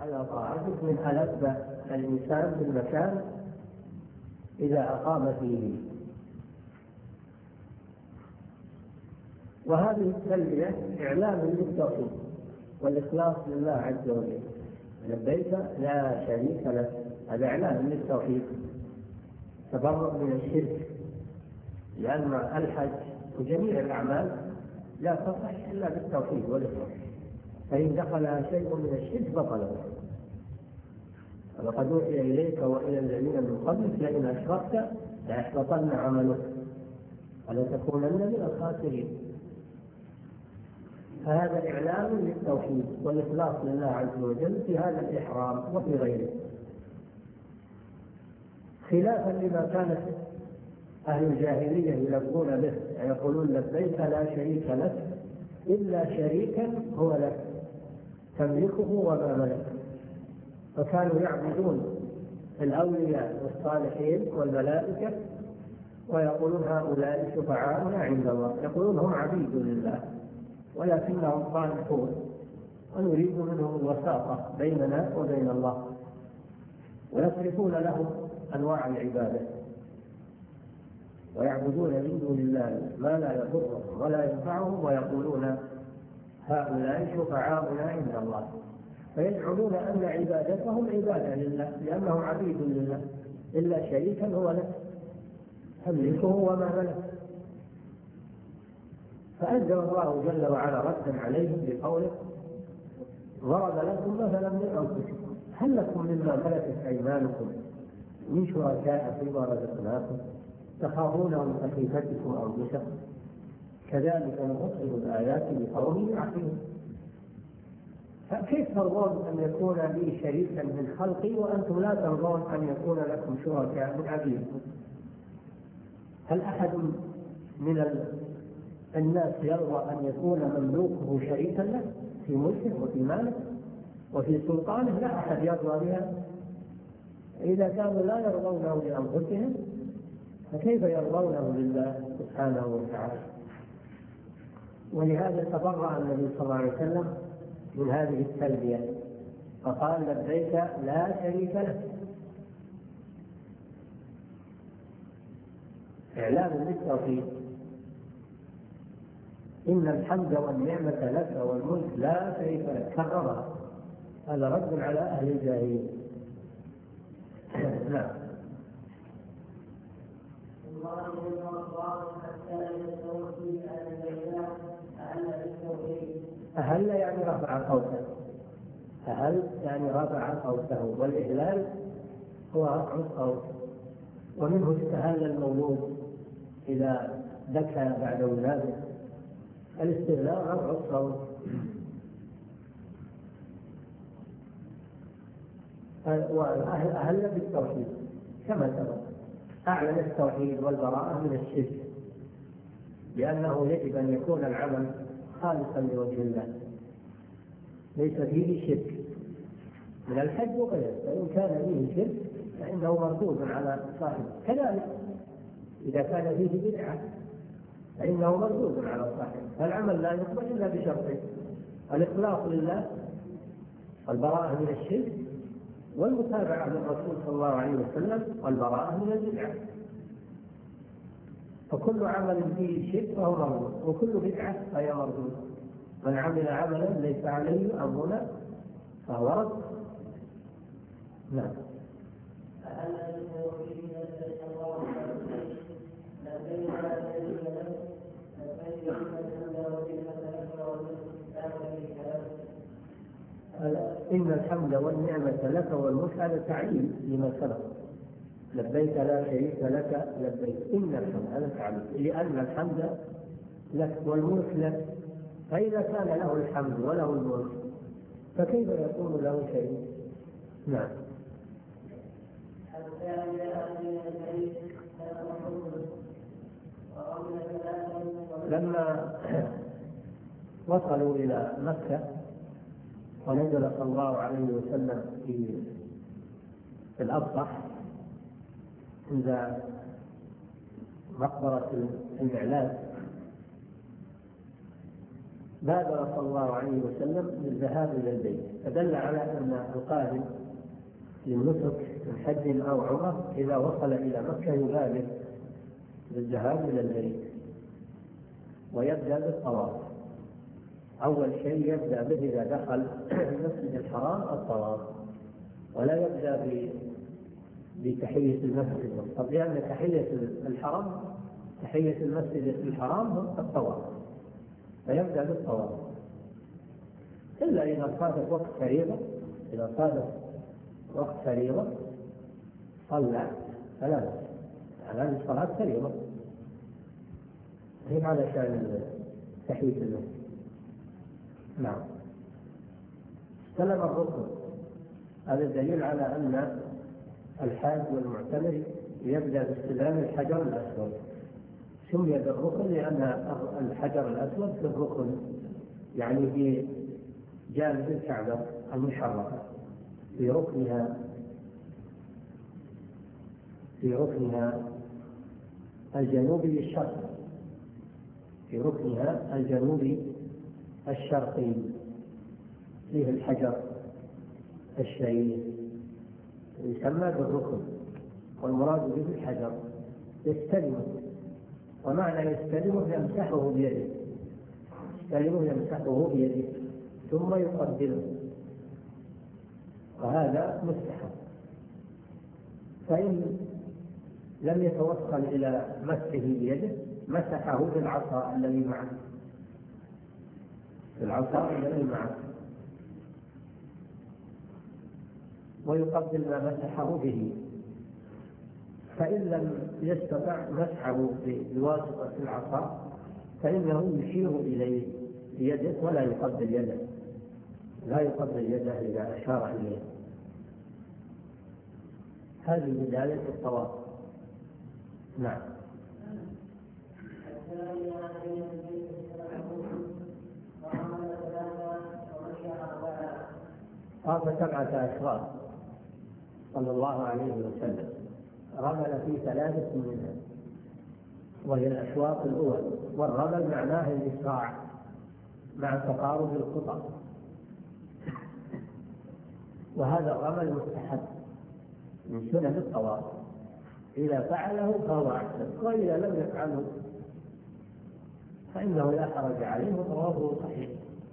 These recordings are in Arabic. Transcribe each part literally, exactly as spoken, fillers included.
على طاعتك من ألذ الإنسان في المكان إذا أقام فيه. وهذه التلبية إعلان للتوحيد والإخلاص لله عز وجل. لبيك لا شريك لك، هذا إعلان للتوحيد، تبرؤ من الشرك، لأن الحج وجميع الأعمال لا تصح إلا بالتوحيد والإخلاص، فإن دخلها شيء من الشرك بطل. ولقد أوحي إليك وإلى الذين من قبلك لئن أشركت ليحبطن عملك ولتكونن من الخاسرين. فهذا إعلان للتوحيد والإخلاص لله عز وجل في هذا الإحرام وفي غيره، خلافا لما كانت أهل الجاهلية يلبون به، يقولون لبيك لا شريك لك إلا شريكا هو لك تملكه وما ملك. فكانوا يعبدون الأولياء والصالحين والملائكة ويقولون هؤلاء شفعاؤنا عند الله، يقولون هم عبيد لله ولكنهم صالحون ونريد منهم الوساطة بيننا وبين الله، ويصرفون لهم أنواع العبادة ويعبدون من دون الله ما لا يضرهم ولا ينفعهم، ويقولون هؤلاء شفعاؤنا عند الله، فيزعمون أن عبادتهم عبادة لله لأنهم عبيد لله، إلا شريكا هو لك تملكه وما ملك. فأنزل الله جل وعلا ردا عليهم بقوله ضرب لكم مثلا من أنفسكم هل لكم مما ملكت أيمانكم من شركاء فيما رزقناكم تخافونهم كخيفتكم أنفسكم كذلك نفصل الآيات لقوم يعقلون. فكيف ترضون أن يكون لي شريكا من خلقي وأنتم لا ترضون أن يكون لكم شركاء من عبيدكم؟ هل أحد من الناس يرضى أن يكون مملوكه شريكا له في ملكه وفي ماله وفي سلطانه؟ لا أحد يرضى بها. إذا كانوا لا يرضونه لأنفسهم فكيف يرضونه لله سبحانه وتعالى؟ ولهذا تبرأ النبي صلى الله عليه وسلم من هذه التلبية فقال لبيك لا شريك لك، إعلان للتوحيد. إن الحمد والنعمة لك والملك لا شريك لك، كررها، هذا رد على أهل الجاهلية. نعم. أهل يعني رفع صوته، أهل يعني رفع صوته، والإهلال هو رفع الصوت، ومنه استهل المولود إذا بكى بعد ولاده، الاستهلال رفع الصوت. وأهل بالتوحيد كما سبق، أعلن التوحيد والبراءة من الشرك، لأنه يجب أن يكون العمل خالصا لوجه الله ليس فيه شرك من الحج وغيره، فإن كان فيه شرك فإنه مردود على صاحبه، كذلك إذا كان فيه بدعة فإنه مردود على صاحبه. فالعمل لا يقبل إلا بشرطين: الإخلاص لله والبراءة من الشرك والمتابعة للرسول صلى الله عليه وسلم والبراءة من البدعة. فكل عمل فيه شرك فهو مردود، وكل بدعة فهي مردود. من عمل عملا ليس عليه أمرنا فهو رد. نعم. إن الحمد والنعمة لك والملك هذا تعليل لما سبق، لبيك لا شريك لك لبيك. إن الحمد هذا تعليل لأن الحمد لك والملك لك، فإذا كان له الحمد وله الملك فكيف يكون له شريك؟ نعم. لما وصلوا إلى مكة ونزل صلى الله عليه وسلم في الأبطح عند مقبرة المعلاج، بادر صلى الله عليه وسلم بالذهاب إلى البيت، فدل على أن القادم للنسك من حج أو عمرة إذا وصل إلى مكة يبادر بالذهاب إلى البيت ويبدأ بالطواف. أول شيء يبدأ به إذا دخل المسجد الحرام الطواف، ولا يبدأ بتحية المسجد، لأن تحية الحرم تحية المسجد الحرام هو الطواف، فيبدأ بالطواف إلا إذا صادف وقت فريضة. إذا صادف وقت فريضة صلى فلا بأس، هذه الصلاة فريضة هي على شأن تحية المسجد. نعم. استلم الركن، هذا دليل على أن الحاج والمعتمر يبدأ باستلام الحجر الأسود. سمي بالركن لأن الحجر الأسود في الركن، يعني في جانب الكعبة المشرفة، في ركنها في ركنها الجنوبي الشرقي في ركنها الجنوبي الشرقي فيه الحجر الشريف يسمى بالركن، والمراد به الحجر. يستلمه، ومعنى يستلمه يمسحه بيده، يستلمه يمسحه بيده ثم يقبله، وهذا مستحب. فإن لم يتوصل إلى مسحه بيده مسحه بالعصا الذي معه بالعصا الذي معه ويقبل ما مسحه به. فإن لم يستطع مسحه بواسطة العصا فإنه يشير إليه بيده ولا يقبل يده، لا يقبل يده إذا أشار إليه. هذه بداية الطواف. نعم. طاف سبعة أشواط صلى الله عليه وسلم، رمل في ثلاثة منها وهي الأشواط الأول. والرمل معناه الإسراع مع تقارب الخطى، وهذا الرمل مستحب من سنن الطواف، إذا فعله فهو أحسن، وإذا لم يفعله فإنه لا حرج عليه وطوافه صحيح،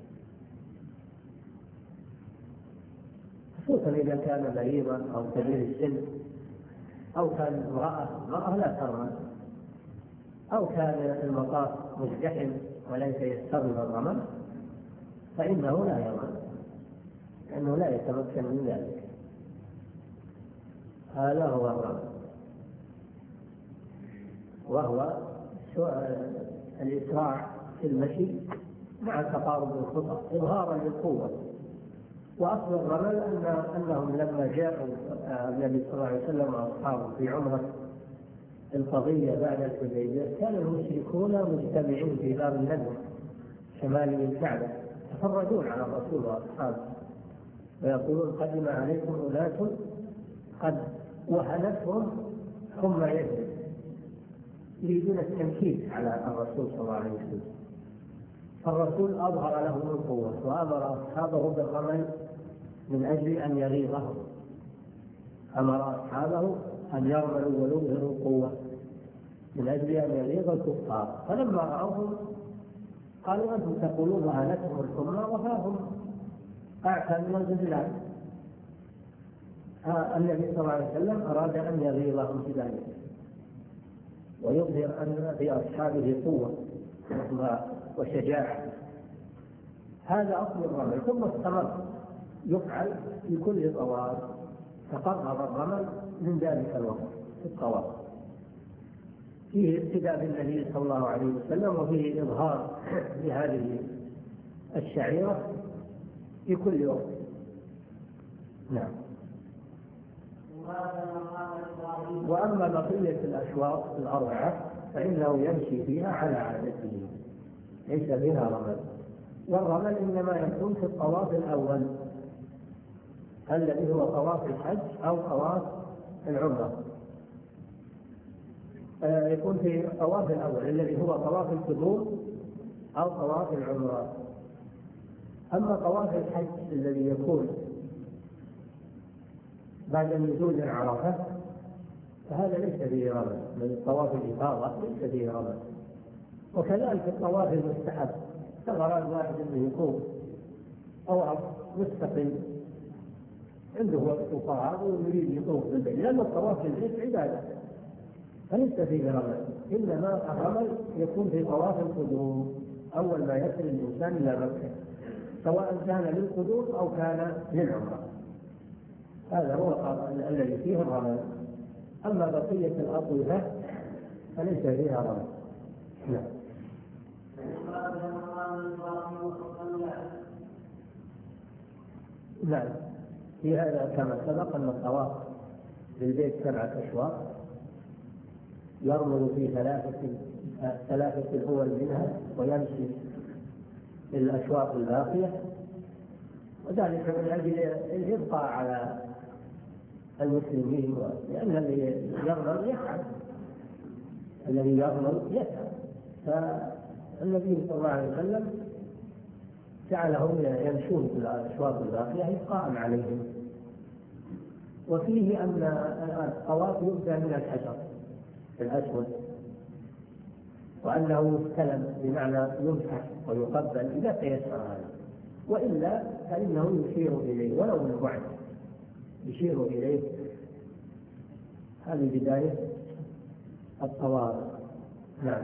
خصوصا إذا كان مريضا أو كبير السن أو كان امرأة امرأة لا ترمل، أو كان المطاف مزدحم وليس يستغل الرمل فإنه لا يرمل، لأنه لا يتمكن من ذلك. هذا هو الرمل، وهو الإسراع في المشي مع تقارب الخطى إظهارا للقوة. وأصل الرمل أن أنهم لما جاءوا النبي صلى الله عليه وسلم وأصحابه في عمرة القضية بعد الحديبية كان المشركون مجتمعين في باب الندوة شمالي الكعبة يتفرجون على الرسول وأصحابه ويقولون قدم عليكم أناس قد وهنتهم ثم يهدم، يريدون التنكيل على الرسول صلى الله عليه وسلم. فالرسول أظهر لهم القوة وأمر أصحابه بالرمل من أجل أن يغيظهم، أمر أصحابه أن يرملوا ويظهروا القوة من أجل أن يغيظ الكفار. فلما رأوهم قالوا أنتم تقولون وهنتهم الحمى وهاهم أعتى من الغزلان. النبي صلى الله عليه وسلم أراد أن يغيظهم بذلك ويظهر أن في أصحابه قوة وشجاعة. هذا أصل الرمل، ثم استمر يفعل في كل طواف، تقرب الرمل من ذلك الوقت في الطواف، فيه ابتداء بالنبي صلى الله عليه وسلم وفيه إظهار لهذه الشعيرة في كل وقت. نعم. وأما بقية الأشواط الأربعة فإنه يمشي فيها على عادته، ليس بها رمل. والرمل إنما يكون في الطواف الأول الذي هو طواف الحج أو طواف العمرة، يكون في الطواف الأول الذي هو طواف القدوم أو طواف العمرة. أما طواف الحج الذي يكون بعد نزول عرفة فهذا ليس فيه رمز، من طواف الإفاضة ليس فيه رمز. وكذلك الطواف المستحب كالغرض واحد انه يقوم طواف مستقل عنده وقت فراغ ويريد يطوف بالبيت، لأن الطواف بالبيت عبادة فليس فيه رمز، إنما الرمز يكون في طواف القدوم أول ما يصل الإنسان إلى مكة، سواء كان للقدوم أو كان للعمرة، هذا هو الذي فيه الرمز. أما بقية الأطوفة فليس فيها رمز. نعم. نعم، في هذا كما سبق أن الطواف بالبيت سبعة أشواط يرمل في ثلاثة ثلاثة الأول منها ويمشي في الأشواط الباقية، وذلك من أجل الإبقاء على المسلمين، لأن الذي يرمل يسعى الذي يرمل يسعى فالنبي صلى الله عليه وسلم جعلهم يمشون في الأشواط الباقية إبقاء عليهم. وفيه أن الطواف يبدأ من الحجر الأسود، وأنه يستلم بمعنى يمسح ويقبل إذا تيسر هذا، وإلا فإنه يشير إليه ولو من بعد، يشير إليه. هذه بداية الطواف. نعم.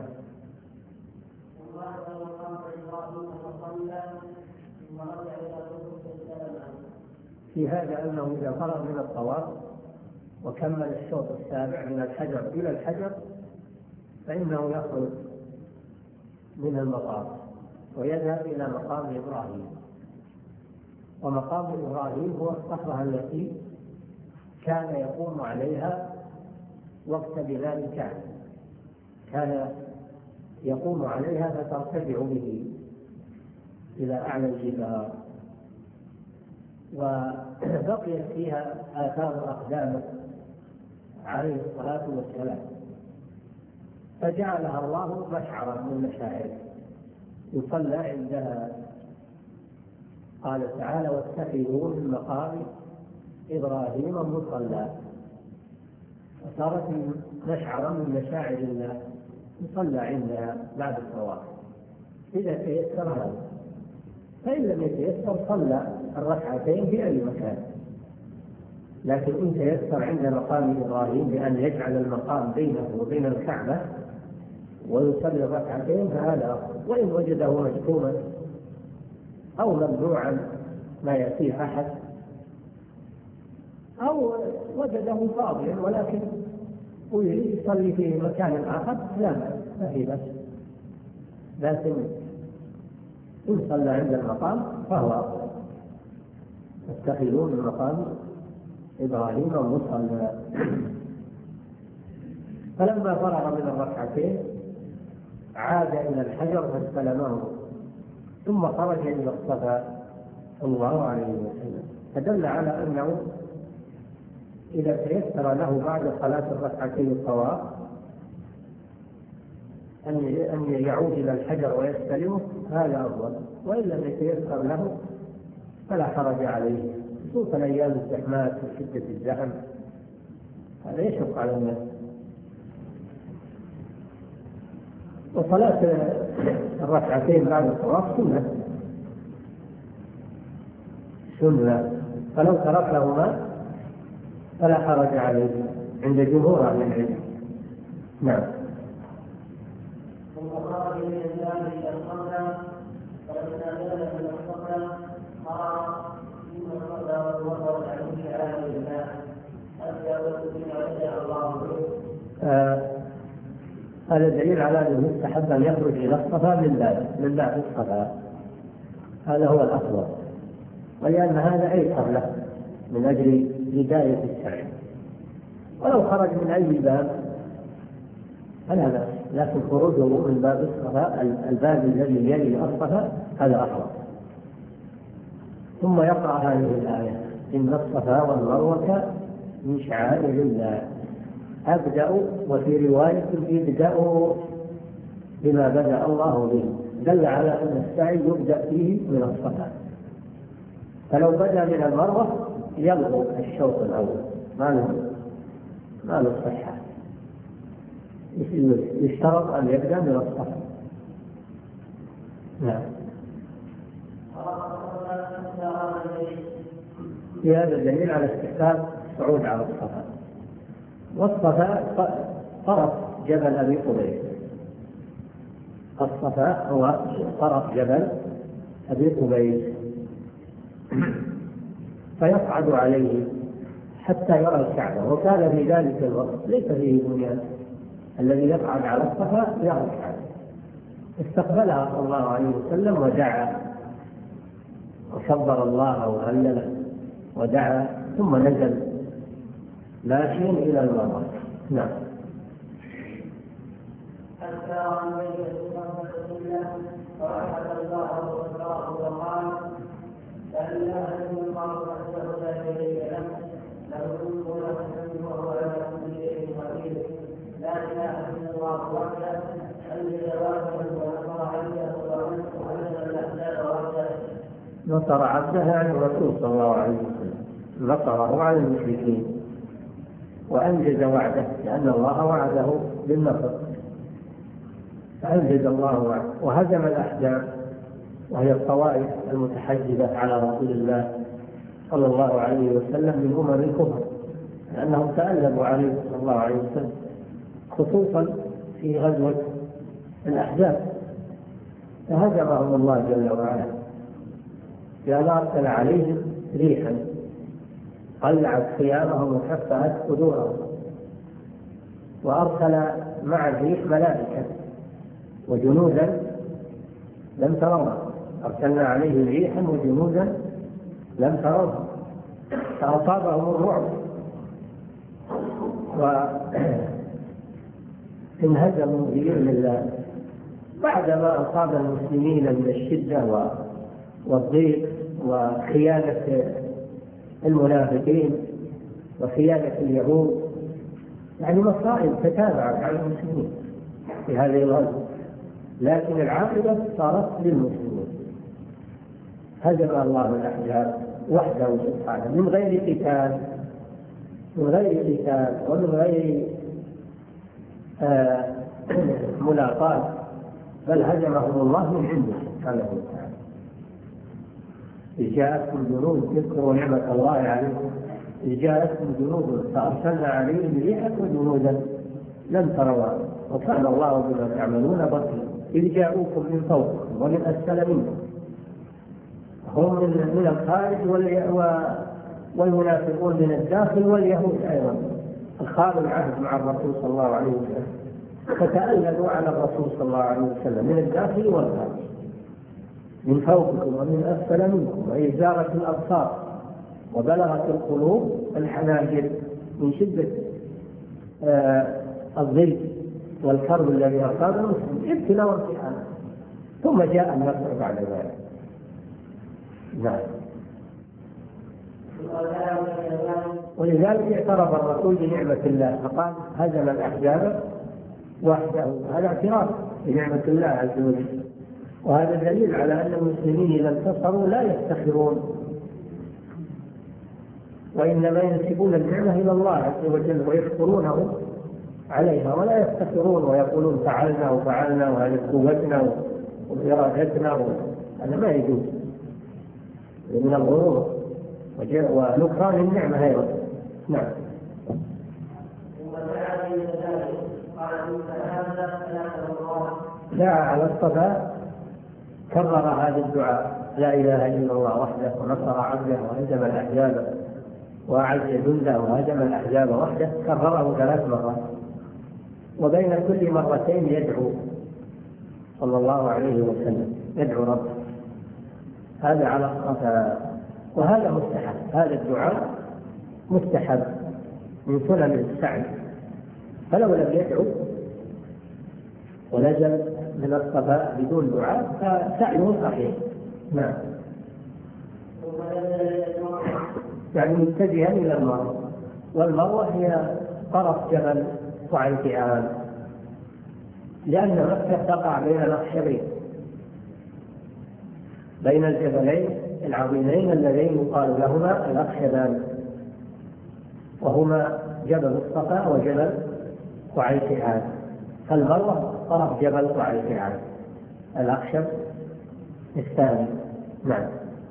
في هذا أنه إذا فرغ من الطواف وكمل الشوط السابع من الحجر إلى الحجر فإنه يخرج من المقام ويذهب إلى مقام إبراهيم. ومقام إبراهيم هو الصخرة التي كان يقوم عليها وقت بناء الكعبة، كان يقوم عليها فترتفع به إلى أعلى الجبال، وبقيت فيها آثار أقدامه عليه الصلاة والسلام، فجعلها الله مشعرا من مشاعره يصلى عندها. قال تعالى: واتخذوا من مقام إبراهيم مصلى، فصارت مشعرا من مشاعر الله يصلى عندها بعد الطواف إذا تيسر هذا، فإن لم يتيسر صلى الركعتين في أي مكان. لكن إن تيسر عند مقام إبراهيم بأن يجعل المقام بينه وبين الكعبة ويصلي الركعتين فهذا أفضل. وإن وجده مشكوما أو ممنوعا ما يأتيه أحد أو وجده فاضيا ولكن ويريد يصلي في مكان آخر لا ما في بس، لكن إن صلى عند المقام فهو أفضل. اتخذوا من مقام إبراهيم مصلى. فلما فرغ من الركعتين عاد إلى الحجر فاستلمه ثم خرج إلى الصفا صلى الله عليه وسلم، فدل على أنه إذا تيسر له بعد صلاة الركعتين الطواف أن يعود إلى الحجر ويستلمه هذا أفضل، وإن لم يتيسر له فلا حرج عليه، خصوصا أيام الزحمات وشدة الزحم هذا يشق على الناس. وصلاة الركعتين بعد الطواف سنة سنة فلو تركهما فلا حرج عليه عند جمهور أهل العلم. نعم. ثم خرج من الجامع إلى الصلاة فلما نزل من الصلاة قال إن الصلاة والوضوء عليه على الله حتى وجد الله به. هذا دليل على أنه يستحب أن يخرج إلى الصفا من باب من باب الصفا، هذا هو الأفضل، ولأن هذا أيسر له من أجل بداية السعي. ولو خرج من أي باب فلا بأس، لكن خروجه من باب الصفا الباب الذي يلي الصفا هذا أفضل. ثم يقرأ هذه الآية: إن الصفا والمروة من شعائر الله. أبدأ، وفي رواية ابدأوا بما بدأ الله به، دل على أن السعي يبدأ فيه من الصفا فلو بدأ من المروة يلغو الشوط الأول، ما له ما له صحة، يشترط أن يبدأ من الصفا. نعم. في هذا الدليل على استحباب الصعود على الصفا. والصفا طرف جبل أبي قبيس، الصفا هو طرف جبل أبي قبيس، فيصعد عليه حتى يرى الكعبة، وكان في ذلك الوقت ليس فيه بنيان، الذي يصعد على الصفا يرى الكعبة. استقبلها صلى الله عليه وسلم ودعا وكبر الله وهلل ودعا، ثم نزل ماشيا إلى المروة. نعم. حتى عن بيت الله فرحمة الله وذكره وقال: فإن أهل الله وحده لا شريك له، له الملك وله الحمد وهو على كل شيء قدير، لا إله إلا الله وحده أنزل وحده ونصر عبده وأنزل الأحزاب وحده. نصر عبده يعني الرسول صلى الله عليه وسلم، نصره على المشركين وأنجز وعده، لأن الله وعده بالنصر فأنجز الله وعده، وهزم الأحزاب وهي الطوائف المتحجبة على رسول الله صلى الله عليه وسلم من أمم الكفر، لأنهم تألبوا عليه صلى الله عليه وسلم، خصوصا في غزوة الأحزاب، فهزمهم الله جل وعلا بأن أرسل عليهم ريحا قلعت خيامهم وحفأت صدورهم، وأرسل مع الريح ملائكة وجنودا لم تروها، أرسلنا عليهم ريحا وجنودا لم تروها، فأصابهم الرعب وانهزموا بإذن الله بعدما أصاب المسلمين من الشدة والضيق وخيانة المنافقين وخيانة اليهود، يعني مصائب تتابعت على المسلمين في هذه الغزوة، لكن العاقبة صارت للمسلمين. هزم الله الأحزاب وحده سبحانه من غير قتال، من غير قتال ومن غير آه ملاقاة، بل هزمهم الله من عنده سبحانه وتعالى. إذ جاءتكم جنود، اذكروا نعمة الله عليكم، إذ جاءتكم جنود فأرسلنا عليهم ريحا وجنودا لم تروها وكان الله بما تعملون بصيرا. إذ جاءوكم من فوقكم ومن أسفل منكم، هم من الخارج والمنافقون من الداخل واليهود أيضا خانوا العهد مع الرسول صلى الله عليه وسلم، فتألموا على الرسول صلى الله عليه وسلم من الداخل والخارج، من فوقكم ومن أسفل منكم، وإذ زاغت الأبصار وبلغت القلوب الحناجر من شدة آه الضيق والكرب الذي أصاب المسلمين ابتلاء وامتحان، ثم جاء النصر بعد ذلك. نعم. ولذلك اعترف الرسول بنعمة الله فقال هزم الأحزاب وحده، هذا اعتراف بنعمة الله عز وجل، وهذا دليل على أن المسلمين إذا انتصروا لا يفتخرون، وإنما ينسبون النعمة إلى الله عز وجل ويشكرونه عليها، ولا يفتخرون ويقولون فعلنا وفعلنا وهذه قوتنا وإرادتنا، هذا ما يجوز من الغرور ونكران النعمة أيضا. نعم. دعا على الصفا، كرر هذا الدعاء: لا إله إلا الله وحده ونصر عبده وهزم الأحزاب وأعز جنده وهزم الأحزاب وحده، كرره ثلاث مرات، وبين كل مرتين يدعو صلى الله عليه وسلم، يدعو ربه. هذا على الصفا، وهذا مستحب، هذا الدعاء مستحب من سنن السعي، فلو لم يدعو ونزل من الصفا بدون دعاء فسعيه صحيح. نعم. يعني متجها إلى المروة، والمروة هي طرف جبل صعيدان، لأن مكة تقع بين نخشبين، بين الجبلين العظيمين اللذين يقال لهما الأخشبان، وهما جبل الصفا وجبل قعيقعان. فالمروة طرف جبل قعيقعان، الأخشب الثاني. نعم.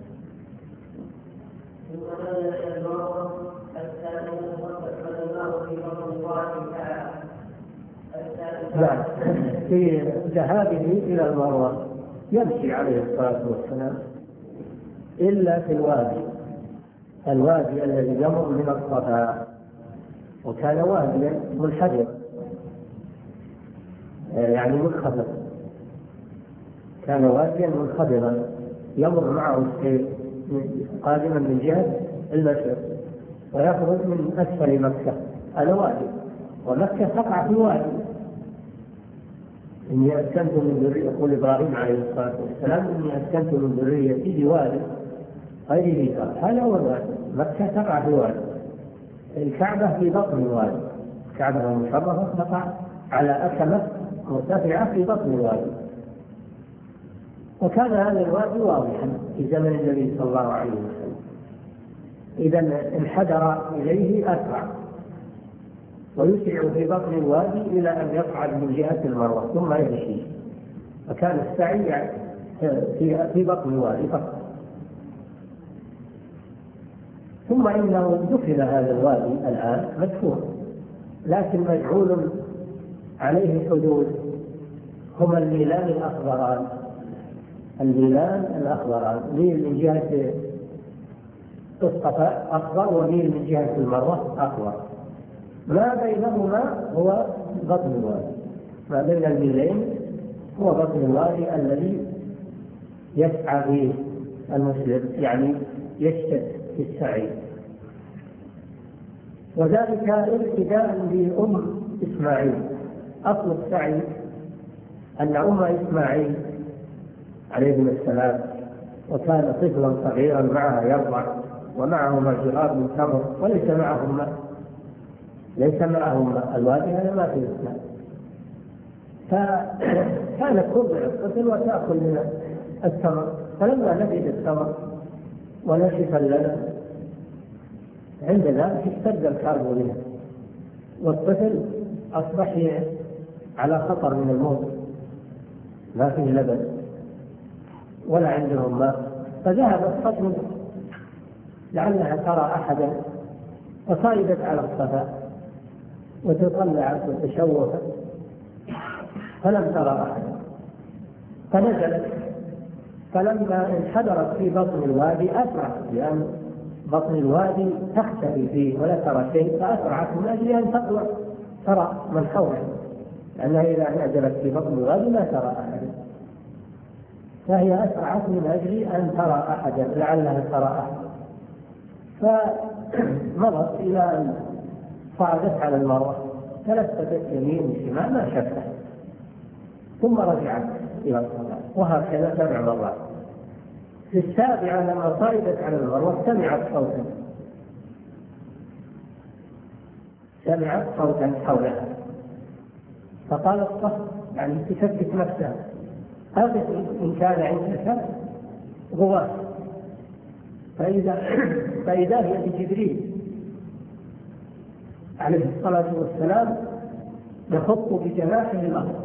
نعم. في ذهابه إلى المروة يمشي عليه الصلاة والسلام إلا في الوادي الوادي الذي يمر من الصفا، وكان واديا منحدرا يعني منخفض، كان واديا منخفضا يمر معه السيل قادما من جهة المشرق ويخرج من أسفل مكة. هذا وادي، ومكة تقع في وادي. إني أسكنت من ذرية، يقول إبراهيم عليه الصلاة والسلام إني أسكنت من ذريتي بوادي غير ذي زرع. هذا هو الوادي، مكة تقع في وادي، الكعبة في بطن الوادي، الكعبة المشرفة تقع على أكمة مرتفعة في بطن الوادي. وكان هذا الوادي واضحا في زمن النبي صلى الله عليه وسلم، إذا انحدر إليه أسرع ويسرع في بطن الوادي إلى أن يصعد من جهة المروة ثم يمشي. فكان السعي في في بطن الوادي فقط. ثم إنه دخل هذا الوادي الآن مدفون، لكن مجعول عليه حدود، هما الميلان الأخضران. الميلان الأخضران، ميل من جهة الصفا أخضر، وميل من جهة المروة أخضر. ما بينهما هو بطن الوادي، ما بين الميلين هو بطن الوادي الذي يسعى فيه المسلم، يعني يشتد في السعي. وذلك ابتداء بأم إسماعيل. أصل السعي أن أم إسماعيل عليه السلام، وكان طفلا صغيرا معها يرضع، ومعهما جراب من تمر، وليس معهم ماء، ليس معهم ماء، الوادي هذا ما فيه ماء. فكانت ترضع الطفل وتأكل من التمر، فلما نفد التمر ونشف اللبن عند ذلك اشتد الكرب منه، والطفل أصبح على خطر من الموت، ما فيه لبن ولا عندهم ماء. فذهبت تطلب لعلها ترى أحدا، فصعدت على الصفا وتطلعت وتشوفت فلم ترى أحدا، فنزلت. فلما انحدرت في بطن الوادي أسرعت، لأن بطن الوادي تختفي فيه ولا ترى شيء، فأسرعت من أجل أن تطلع ترى من حولها، لأنها إذا نزلت في بطن الوادي لا ترى أحدا، فهي أسرعت من أجل أن ترى أحدا، لعلها ترى أحدا. فمضت إلى أن صعدت على المروة، تلفتت يمين وشمال ما شفتها، ثم رجعت إلى الصلاة، وهكذا سبع مرات. في السابعة لما صعدت على المروة سمعت صوتا سمعت صوتا حولها، فقالت صح، يعني تثبت نفسها، هذا إن كان عندك غواص. فإذا فإذا هي بجبريل عليه الصلاة والسلام يخط بجناحه الأرض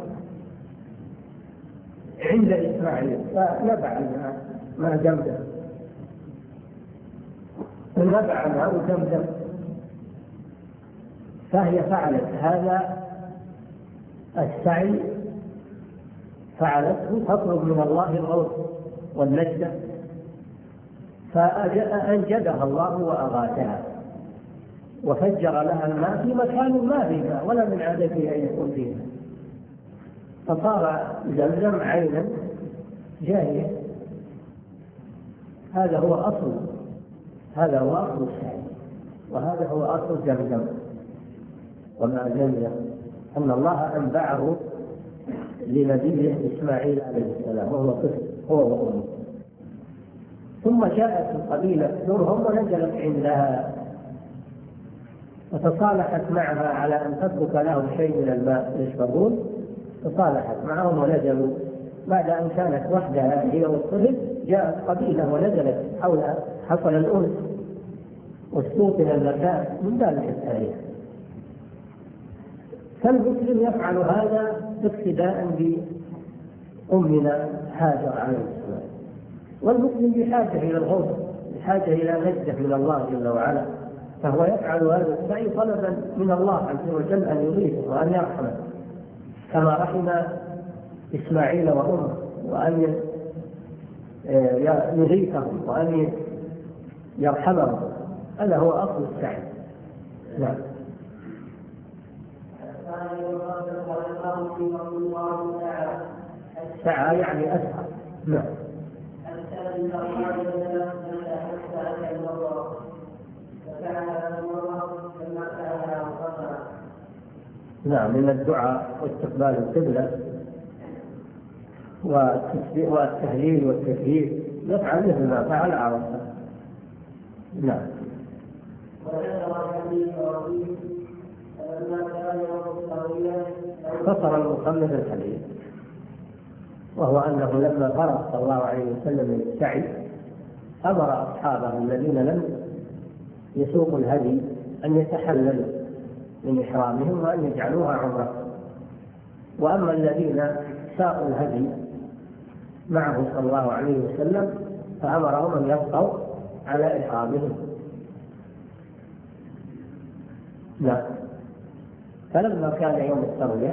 عند إسماعيل، فنبع الماء ما دمدم، نبع الماء دمدم. فهي فعلت هذا السعي، فعلته تطلب من الله الغوث والنجدة، فأنجدها الله وأغاثها وفجر لها الماء في مكان ما فيها ولا من عادته أن يكون فيها، فصار زمزم عينا جارية. هذا هو أصل هذا هو أصل السعي، وهذا هو أصل زمزم. وما زمزم أن الله أنبعه لنبيه إسماعيل عليه السلام وهو طفل هو وأمه. ثم جاءت القبيلة درهم ونزلت عندها وتصالحت معها على أن تترك لهم شيء من الماء يشربون، تصالحت معهم ونزلوا بعد أن كانت وحدها هي والطفل جاءت قبيلة ونزلت حولها، حصل الأنس واستوطن المكان من ذلك التاريخ. فالمسلم يفعل هذا اقتداء بأمنا هاجر عليه السلام. والمسلم بحاجة إلى الغوث، بحاجة إلى نجدة من الله جل وعلا، فهو يفعل هذا السعي طلبا من الله عز وجل أن يغيثه وأن يرحمه، كما رحم إسماعيل وأمه، وأن يغيثهم وأن يرحمهم. هذا هو أصل السعي. نعم. سعى يعني أسعى. نعم. نعم، من الدعاء واستقبال القبلة والتهليل والتكبير يفعل مثل ما فعل عرفة. نعم. خسر المصنف الحديث، وهو أنه لما فرغ صلى الله عليه وسلم من السعي أمر أصحابه الذين لم يسوقوا الهدي أن يتحللوا من إحرامهم وأن يجعلوها عمرة، وأما الذين ساقوا الهدي معه صلى الله عليه وسلم فأمرهم أن يبقوا على إحرامهم. لا. فلما كان يوم التروية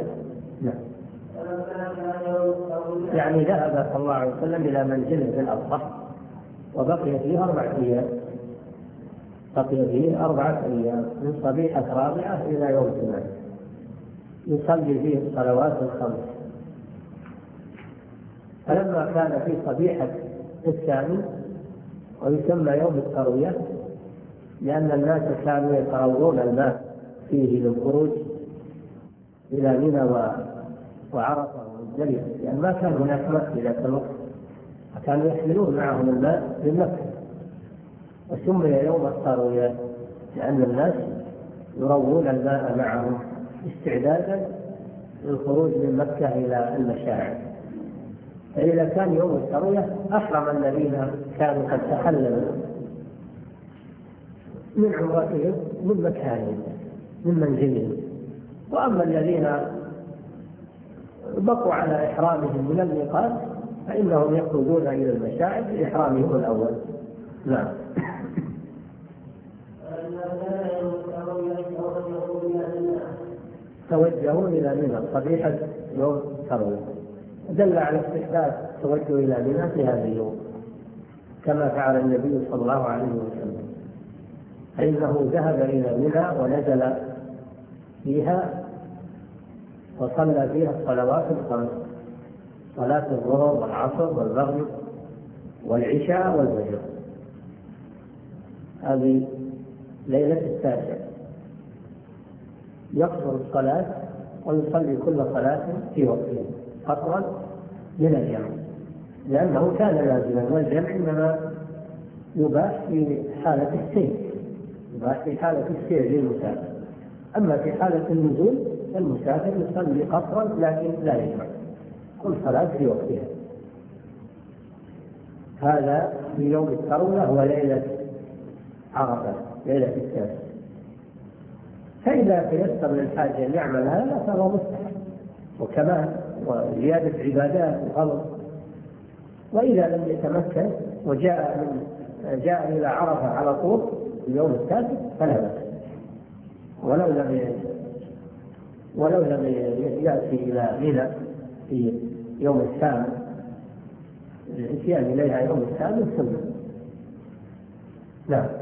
يعني ذهب صلى الله عليه وسلم إلى منزله في الأضحى وبقي فيه أربعة أيام بقي فيه أربعة أيام من صبيحة رابعة إلى يوم الثمانية يصلي فيه الصلوات الخمس. فلما كان في صبيحة الثاني ويسمى يوم التروية لأن الناس كانوا يتروون الماء فيه للخروج إلى منى وعرفة والمزدلفة، لأن ما كان هناك ماء في ذاك الوقت، فكانوا يحملون معهم الماء من مكة. وسمي يوم التروية لأن الناس يروون الماء معهم استعدادا للخروج من مكة إلى المشاعر. فإذا كان يوم التروية أحرم الذين كانوا قد تحللوا من عمرتهم من مكانهم من منزلهم، وأما الذين بقوا على إحرامهم من الميقات فإنهم يخرجون إلى المشاعر بإحرامهم الأول. نعم. توجهوا إلى منى صبيحة يوم التروية، دل على استحباب التوجه إلى منى في هذا اليوم كما فعل النبي صلى الله عليه وسلم، فإنه ذهب إلى منى ونزل فيها وصلى فيها الصلوات الخمس، صلاة الظهر والعصر والمغرب والعشاء والفجر. هذه ليلة التاسع يقصر الصلاة ويصلي كل صلاة في وقتها قطرا من الجمع، لأنه كان لازما، والجمع إنما يباح في حالة السير، يباح في حالة السير للمسافر. أما في حالة النزول المسافر يصلي قصرا لكن لا يجمع، كل صلاة في وقتها. هذا في يوم التروية وليلة عرفة ليلة التاسع. فإذا تيسر للحاج أن يعمل هذا فهو مستحب وكمان وزيادة عبادات وغلط. وإذا لم يتمكن وجاء من جاء إلى عرفة على طول في يوم التاسع فلا بأس، ولو لم ولو لم يأتي إلى منى في يوم الثامن، الإتيان إليها يوم الثامن سنة. نعم.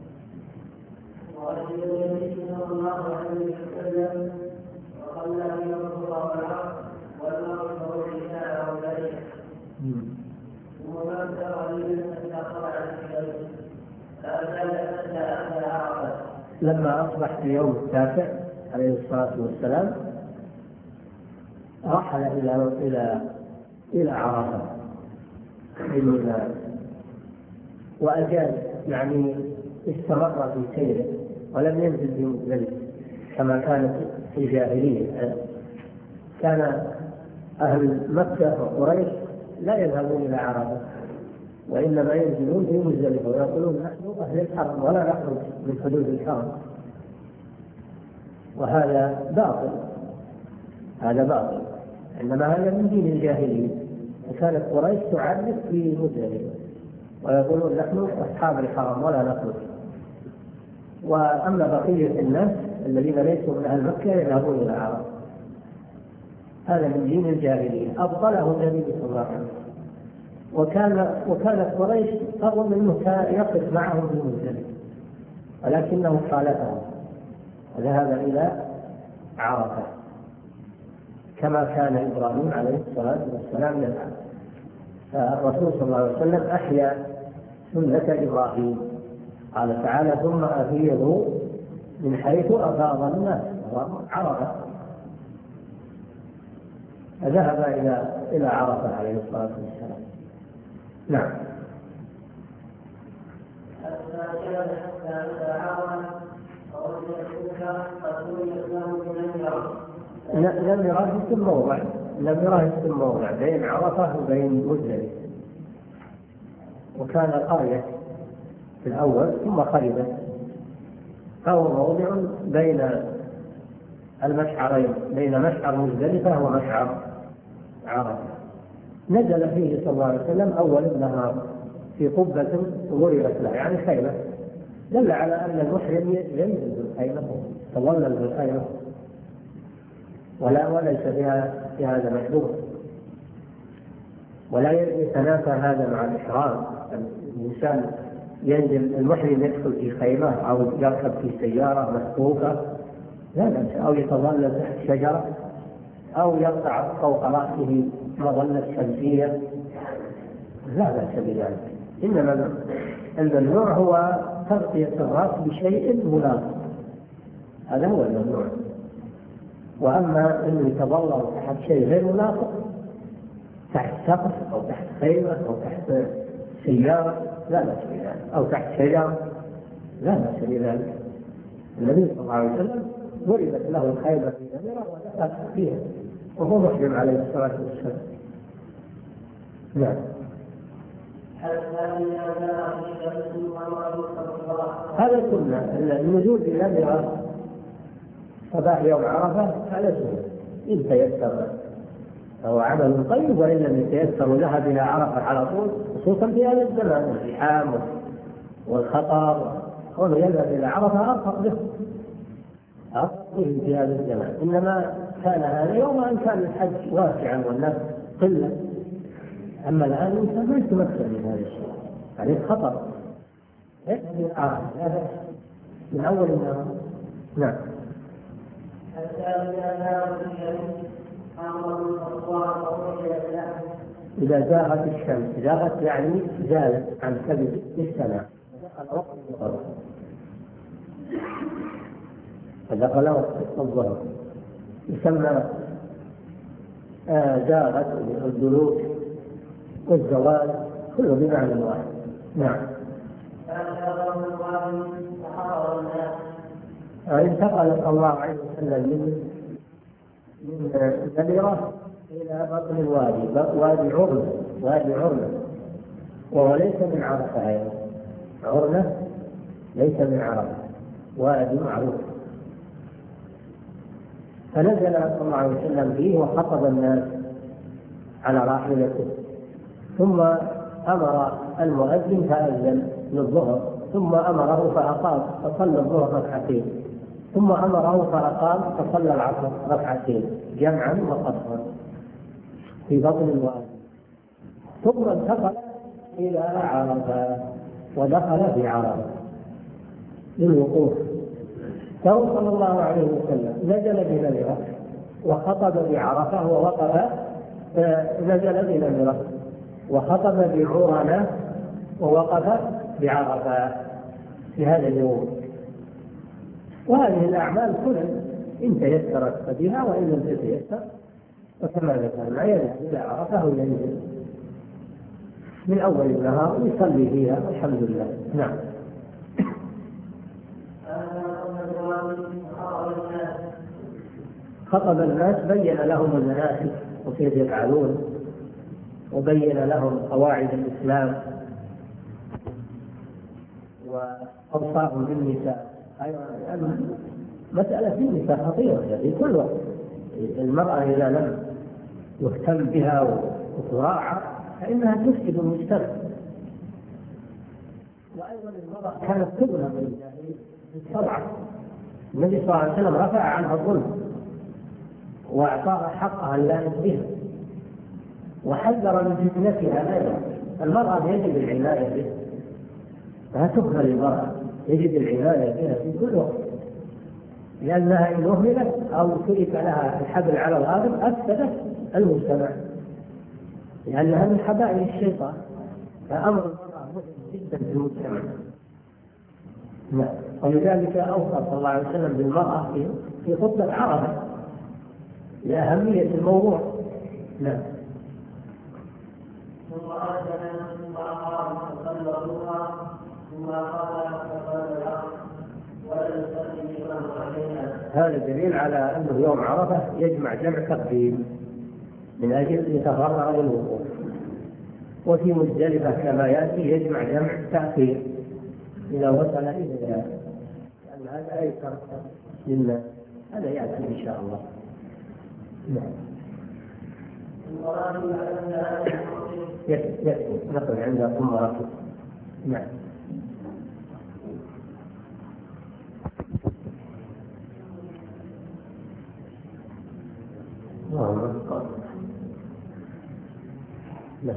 لما أصبح في يوم التاسع عليه الصلاة والسلام رحل إلى إلى إلى عرفة وأجاز، يعني استمر في سيره ولم ينزل بمزدلفة كما كانت في الجاهلية. كان أهل مكة وقريش لا يذهبون إلى عرفة، وإنما ينزلون في مزدلفة ويقولون نحن أهل الحرم ولا نخرج من حدود الحرم، وهذا باطل. هذا باطل، إنما هذا من دين الجاهلية. وكانت قريش تعرف في مزدلفة ويقولون نحن أصحاب الحرم ولا نخرج. وأما بقية الناس الذين ليسوا من أهل مكة يذهبون إلى عرفة. هذا من دين الجاهلية أبطله النبي صلى الله عليه وسلم. وكان وكانت قريش تظن أنه يقف معهم في مزدلفة، ولكنه خالفهم وذهب إلى عرفة كما كان إبراهيم عليه الصلاة والسلام يفعل. فالرسول صلى الله عليه وسلم أحيا سنة إبراهيم. قال تعالى ثم أفيضوا من حيث أفاض الناس، عرفة. فذهب إلى إلى عرفة عليه الصلاة والسلام. نعم. لم يراه في موضع لم يراه في موضع بين عرفة وبين مزدلفة، وكان قرية في الأول ثم خربت، فهو موضع بين المشعرين، بين مشعر مزدلفة ومشعر عرفة. نزل فيه صلى الله عليه وسلم أول النهار في قبة ضربت له، يعني خيمة، دل على أن المحرم ينزل بالخيمة يتظلل بالخيمة، ولا وليس فيها في هذا محذور، ولا يتنافى هذا مع الإحرام. الإنسان ينزل المحرم يدخل في خيمة أو يركب في سيارة مسقوفة لا بأس، أو يتظلل تحت شجرة، أو يقطع فوق رأسه مظلة شمسية، لا بأس بذلك. إنما الممنوع هو تغطية الرأس بشيء مناسب، هذا هو الممنوع. وأما أنه يتظلل تحت شيء غير مناسب، تحت سقف أو تحت خيمة أو تحت سيارة لا بأس بذلك، أو تحت شجرة لا بأس بذلك. النبي صلى الله عليه وسلم ضربت له الخيمة في نمرة ودخل فيها وهو محرم عليه الصلاة والسلام. نعم. هذا سنة النزول إلى نمرة صباح يوم عرفة، هذا سنة إن تيسر فهو عمل طيب، وإن لم يتيسر ذهب إلى عرفة على طول، خصوصا في هذا الزمان الزحام والخطر، كونه يذهب إلى عرفة أرفق به أرفق في هذا الزمان. إنما كان هذا يوم أن كان الحج واسعا والناس قلة، أما الآن الإنسان ما يتمكن من هذا الشيء، عليه خطر. هذا من أول النهار. نعم. إذا زاغت الشمس، زاغت يعني زالت عن كبد السماء، فدخل وقت الظهر، يسمى زاغت الدلوك والزوال كله بمعنى واحد. نعم. انتقل صلى الله عليه وسلم من من النمرة إلى بطن الوادي، وادي عرنة، وادي عرنة، وهو ليس من عرفة أيضا. عرنة ليس من عرفة، وادي معروف. فنزل صلى الله عليه وسلم فيه وخطب الناس على راحلته، ثم أمر المؤذن فأذن للظهر، ثم أمره فأقام فصلى الظهر ركعتين، ثم أمره فأقام فصلى العصر ركعتين جمعا وقصرا في بطن الوادي، ثم انتقل إلى عرفة ودخل في عرفة للوقوف. فهو صلى الله عليه وسلم نزل بنمرة وخطب بعرفة ووقف، نزل بنمرة وخطب بعرنة ووقف بعرفة في هذا اليوم. وهذه الأعمال كلها إن تيسرت بها وإن لم تتيسر، وكما ذكرنا يذهب إلى عرفة وينزل من أول النهار يصلي فيها والحمد لله. نعم. خطب الناس، بين لهم المناسك وكيف يفعلون، وبين لهم قواعد الإسلام وأوصاهم بالنساء. أيضا مسألة النساء خطيرة في كل وقت. المرأة إذا لم يهتم بها وتراعى فإنها تفسد المجتمع. وأيضا المرأة كانت تظلم من الجاهلية بالطبع. النبي صلى الله عليه وسلم رفع عنها الظلم وأعطاها حقها اللائق بها وحذر من فتنتها. أيضا المرأة يجب العناية بها، لا تهمل المرأة، يجب العناية بها في كل وقت، لأنها إن أهملت أو ترك لها الحبل على الغالب أفسدت المجتمع، لأنها من حبائل الشيطان. فأمر المرأة مهم جدا في المجتمع. نعم. ولذلك أوصى صلى الله عليه وسلم بالمرأة في في خطبة عرفة لأهمية الموضوع. نعم. ثم أذن ثم أقام فصلى الظهر ثم قال فقال العصر ولم يصلي الإمام علينا. هذا دليل على أنه يوم عرفة يجمع جمع تقديم من أجل يتفرغ للوقوف، وفي مزدلفة كما يأتي يجمع جمع تأخير إذا وصل إليها، لأن هذا أيسر للناس. هذا يأتي إن شاء الله. نعم. يأتي نقل عند أم راتب. نعم. اللهم صل. نعم.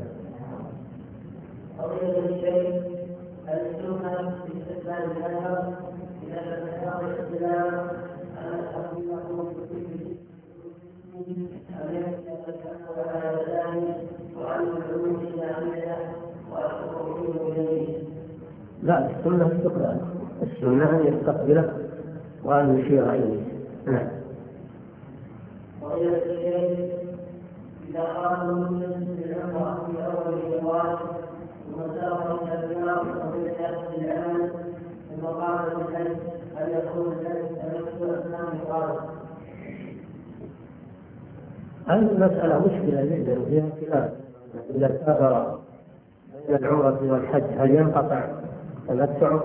قضية الشيء السنة في استقبال الحجر إذا لم يكن الاختلاف أن الحقيقة أن يتكلم على ذلك وعن العلوم الإسلامية والحكم إليه. لا، السنة استقبال، السنة أن يستقبله وأن يشير إليه. نعم. قضية الشيء إذا قالوا من العمرة في أول الجواز ثم سار إلى الرياض ومن يأخذ العمل ثم قال بالحج هل يكون ذلك تمثل أثناء القارب؟ هذه المسألة مشكلة جدا فيها خلاف. إذا سافر بين العمرة والحج هل ينقطع تمتعه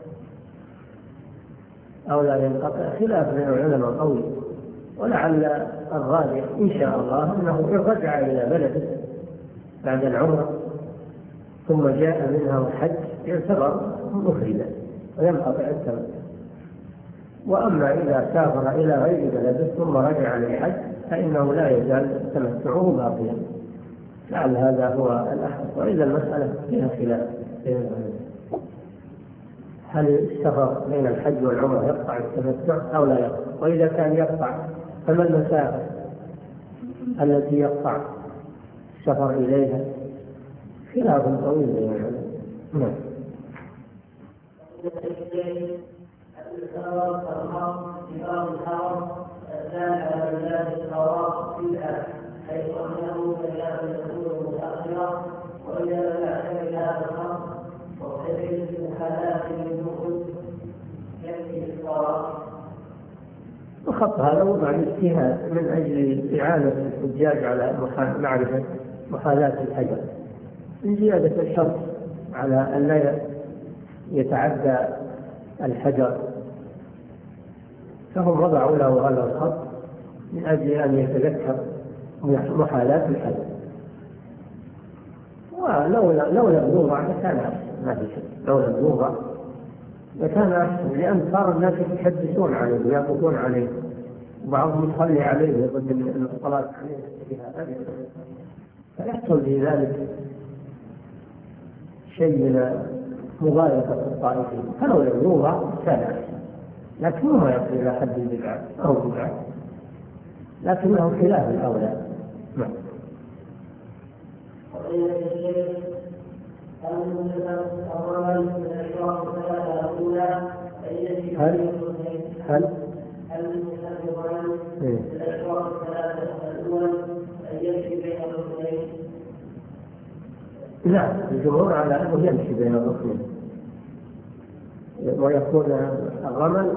أو لا ينقطع؟ خلاف بين العلماء قوي، ولعل الراجح إن شاء الله أنه إن رجع إلى بلده بعد العمرة ثم جاء منها الحج يعتبر مفردا وينقطع التمتع. وأما إذا سافر إلى غير بلده ثم رجع للحج فإنه لا يزال تمتعه باقيا. لعل هذا هو الأحد. وإذا المسألة فيها خلاف بين العلماء، هل السفر بين الحج والعمرة يقطع التمتع أو لا يقطع؟ وإذا كان يقطع فما المسافة التي يقطع السفر إليها؟ خلاف طويل بين العلماء. نعم. حيث أنه كان يكون متأخرا وإذا لم يعتمد هذا الخط وابتدئ بالحالات من دخول يكفي الصواب. الخط هذا وضع الاجتهاد من أجل إعانة الحجاج على معرفة محاذاة الحجر، من زيادة الحرص على أن لا يتعدى الحجر، فهم وضعوا له هذا الخط من أجل أن يتذكر محاذاة الحجر. ولولا لولا الوضع لكان أحسن، ما في شك، لولا الوضع لكان أحسن، لأن صار الناس يتحدثون عليه ويقفون عليه، وبعضهم يصلي عليه يظن أن الصلاة عليه بها، فيحصل في ذلك شيء من مغايرة الطائفين. فلولا الوضع كان أحسن، لكن ما يصل إلى حد البدعة أو بدعة، لكنه خلاف الأولى. نعم. هل هل نعم، الجمهور على أنه يمشي بين الركنين، ويكون الرمل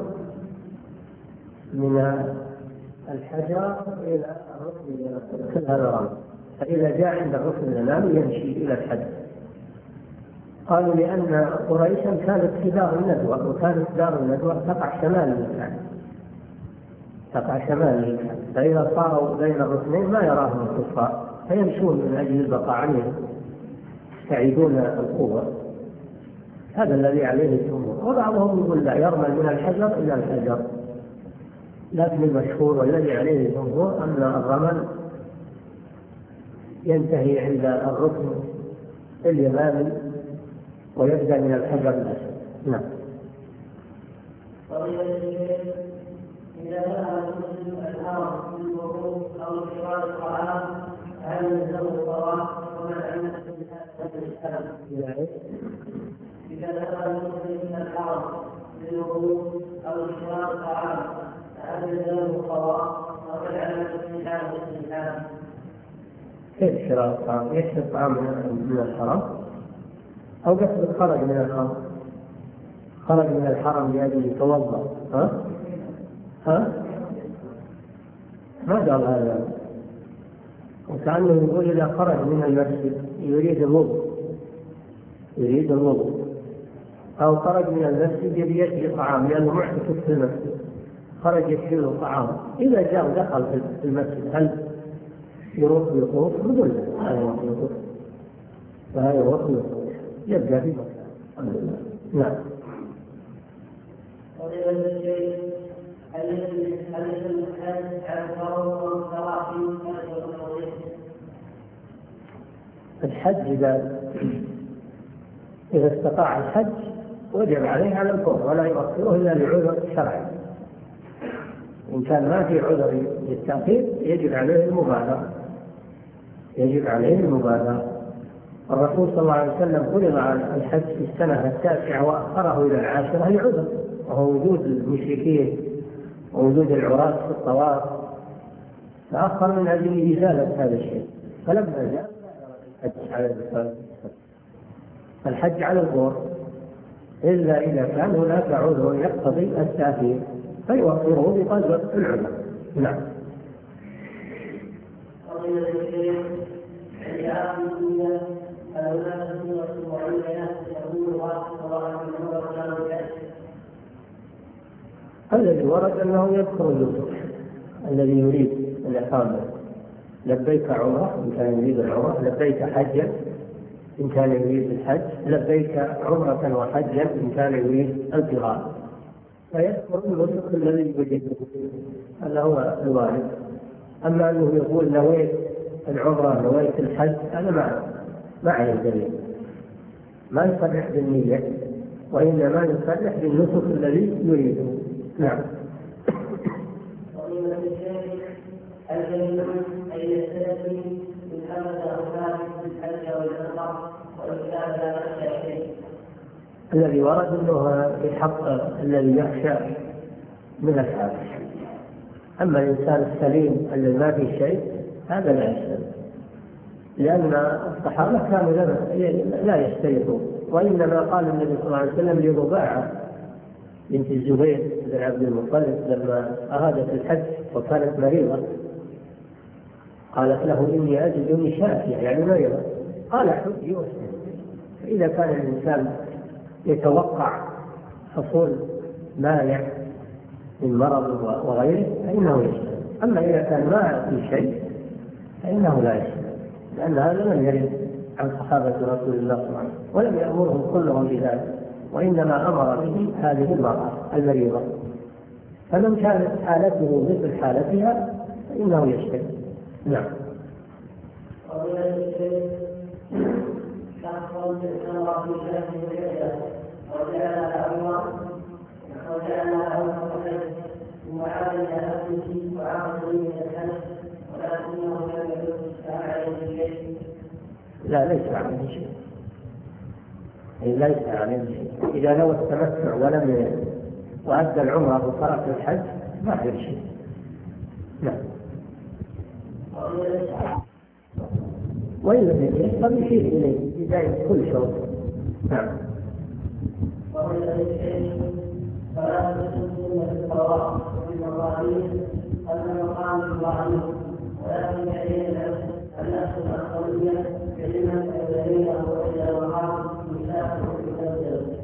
من الحجر إلى الركن، كل هذا رمل فإذا جاء عند الركن الأمامي يمشي إلى الحج. قالوا لأن قريشا كانت في دار الندوة، وكانت دار الندوة تقع شمال المكان، تقع شمال المكان، فإذا صاروا بين الركنين ما يراهم الكفار فيمشون من أجل البقاء عليهم، يستعيدون القوة. هذا الذي عليه الجمهور، وبعضهم يقول لا، يرمل من الحجر إلى الحجر، لكن المشهور والذي عليه الجمهور أن الرمل ينتهي عند الركن اليماني ويبدأ من الحجر الأسود. نعم. إذا ذهب المسلم الحرم بالوضوء أو شراء الطعام هل يلزم الطواف ومن عمل الإسلام؟ إذا ذهب المسلم إلى الحرم بالوضوء أو شراء الطعام هل يلزم الطواف ومن عمل الإسلام؟ كيف شراء الطعام؟ يشتري الطعام من الحرم أو قصد خرج من الحرم؟ خرج من الحرم لأجل يتوضأ. ها؟ ها؟ ما قال هذا، وكأنه يقول إذا خرج من المسجد يريد الوضوء، يريد الوضوء، أو خرج من المسجد يبي يشتري طعام لأنه معتكف في المسجد، خرج يشتري له طعام. إذا جاء ودخل في المسجد هل يروح يطوف؟ نقول هذا يروح يطوف، فهذا يروح يطوف يبدأ في مكان. نعم. الحج إذا إذا استطاع الحج وجب عليه على الفور ولا يؤخره إلا لعذر شرعي. إن كان ما في عذر للتأخير يجب عليه المبادرة، يجب عليه المبادرة. الرسول صلى الله عليه وسلم فرض على الحج في السنة التاسعة وأخره إلى العاشرة لعذر، وهو وجود المشركين ووجود العراة في الطواف، تأخر من أجل إزالة هذا الشيء. فلما جاء الحج على الفور، الحج على الفور إلا إذا كان هناك عذر يقتضي التأخير فيوفره بقدر العذر. نعم. الذي ورد أنه يذكر النسك الذي يريد الإحرام، لبيك عمرة إن كان يريد العمرة، لبيك حجا إن كان يريد الحج، لبيك عمرة وحجا إن كان يريد القران، فيذكر النسك الذي يريده. هذا هو الوارد. أما أنه يقول نويت العمرة نويت الحج، هذا ما ما عليه دليل، ما يصرح بالنية، وإنما يصرح بالنسك الذي يريده. نعم. الذي ورد أنه في حق الذي يخشى من الحادث. أما الإنسان السليم الذي ما فيه شيء هذا لا يشترط، لأن الصحابة كانوا لا يشترطون، وإنما قال النبي صلى الله عليه وسلم لرباعة بنت الزبير بن عبد المطلب لما أرادت الحج وكانت مريضة، قالت له إني أجدني شافية يعني مريضة، قال حجي واسلم. فإذا كان الإنسان يتوقع حصول مانع من مرض وغيره فإنه يشترط. أما إذا كان ما في شيء فإنه لا يشترط، لأن هذا لم يرد عن صحابة رسول الله صلى الله عليه وسلم، ولم يأمرهم كلهم بذلك، وإنما أمر به هذه المرأة المريضة. فمن كانت حالته مثل حالتها فإنه يشترط. نعم. لا ليس عليه شيء، ليس عليه شيء. إذا نوى التمتع ولم وأدى العمرة وترك الحج ما عليه شيء. نعم. وإن لم يجد قد يشير إليه بداية كل شوط. نعم. فلا تسلم في الطواف وفي المقامين أن مقام إبراهيم ولكن يعين الناس الأخوية كلمة الذين أولى وقام مسافر في الدولة.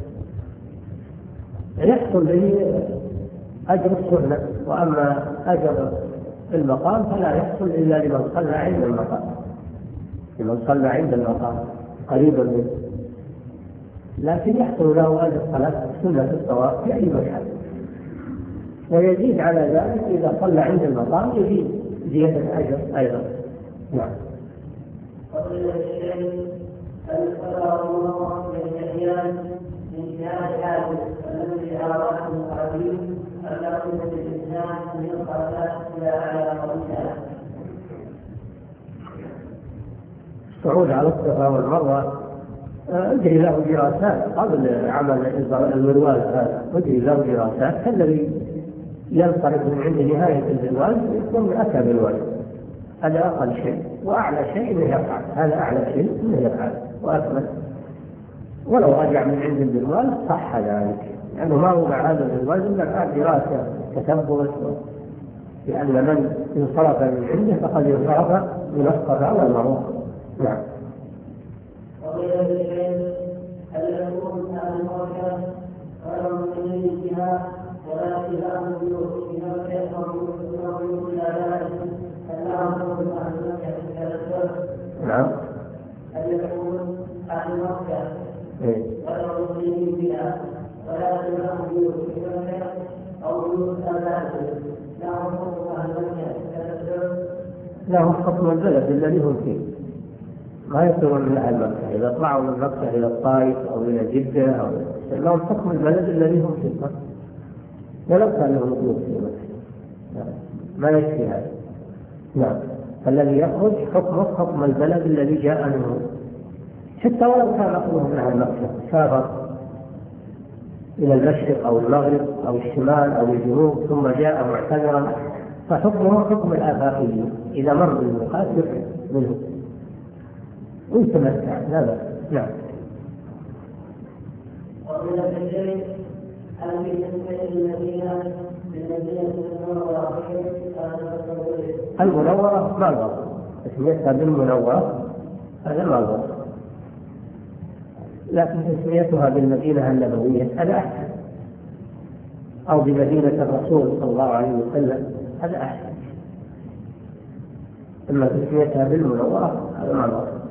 يحصل به أجر السنة، وأما أجر المقام فلا يحصل إلا لمن صلى عند المقام، لمن صلى عند المقام قريبا منه، لكن يحصل له أجر صلاة سنة الطواف في أي مكان، ويزيد على ذلك إذا صلى عند المقام يزيد زيادة أجر أيضا. نعم. وقيل الشيء الفرار الله من الأيام من جهاد الحادث الذي أراده القديم الذي الإنسان من الصلاة إلى أعلى قوتها. الصعود على الصفا والمروة أجري له دراسات قبل عمل الوروال هذا، أجري له دراسات كالذي ينصرف من عند نهاية الوروال يكون أتى بالوالد، هذا أقل شيء، وأعلى شيء إنه يفعل، هذا أعلى شيء إنه يفعل وأكمل، ولو رجع من عند الوروال صح ذلك، لأنه ما هو مع هذا الوروال إلا بعد دراسة تثبت، لأن من انصرف من عنده فقد انصرف من الصفا والمروة. نعم. وغير الشيء هل يكون أهل المركز غير مؤمنين بها ولا اتباع بيوتهم كيفهم إلى ذلك أنهم هم أهل مكة كالسلف؟ نعم. هل يكون أهل مكة غير مؤمنين بها ولا اتباع بيوتهم أو بيوت آبائهم لهم هم أهل مكة كالسلف؟ لهم حكم البلد الذي هم فيه، ما يصيرون من أهل مكة، إذا طلعوا من مكة إلى الطائف أو إلى جدة أو لهم حكم البلد الذي هم فيه، ولو كان لهم وجود في مكة ما يكفي هذا. نعم. فالذي يخرج حكمه حكم البلد الذي جاء منه، حتى ولو كان أصله من أهل مكة سافر إلى المشرق أو المغرب أو الشمال أو الجنوب ثم جاء معتذرا فحكمه حكم الآفاقيين، إذا مر بالميقات منه ويتمتع لا بأس. نعم. ومن الشيء هل بالنسبة للمدينة بالمدينة المنورة المنورة ما الغرض، تسميتها بالمنورة هذا ما الغرض، لكن تسميتها بالمدينة النبوية هذا أحسن، أو بمدينة الرسول صلى الله عليه وسلم هذا أحسن، أما تسميتها بالمنورة هذا ما الغرض.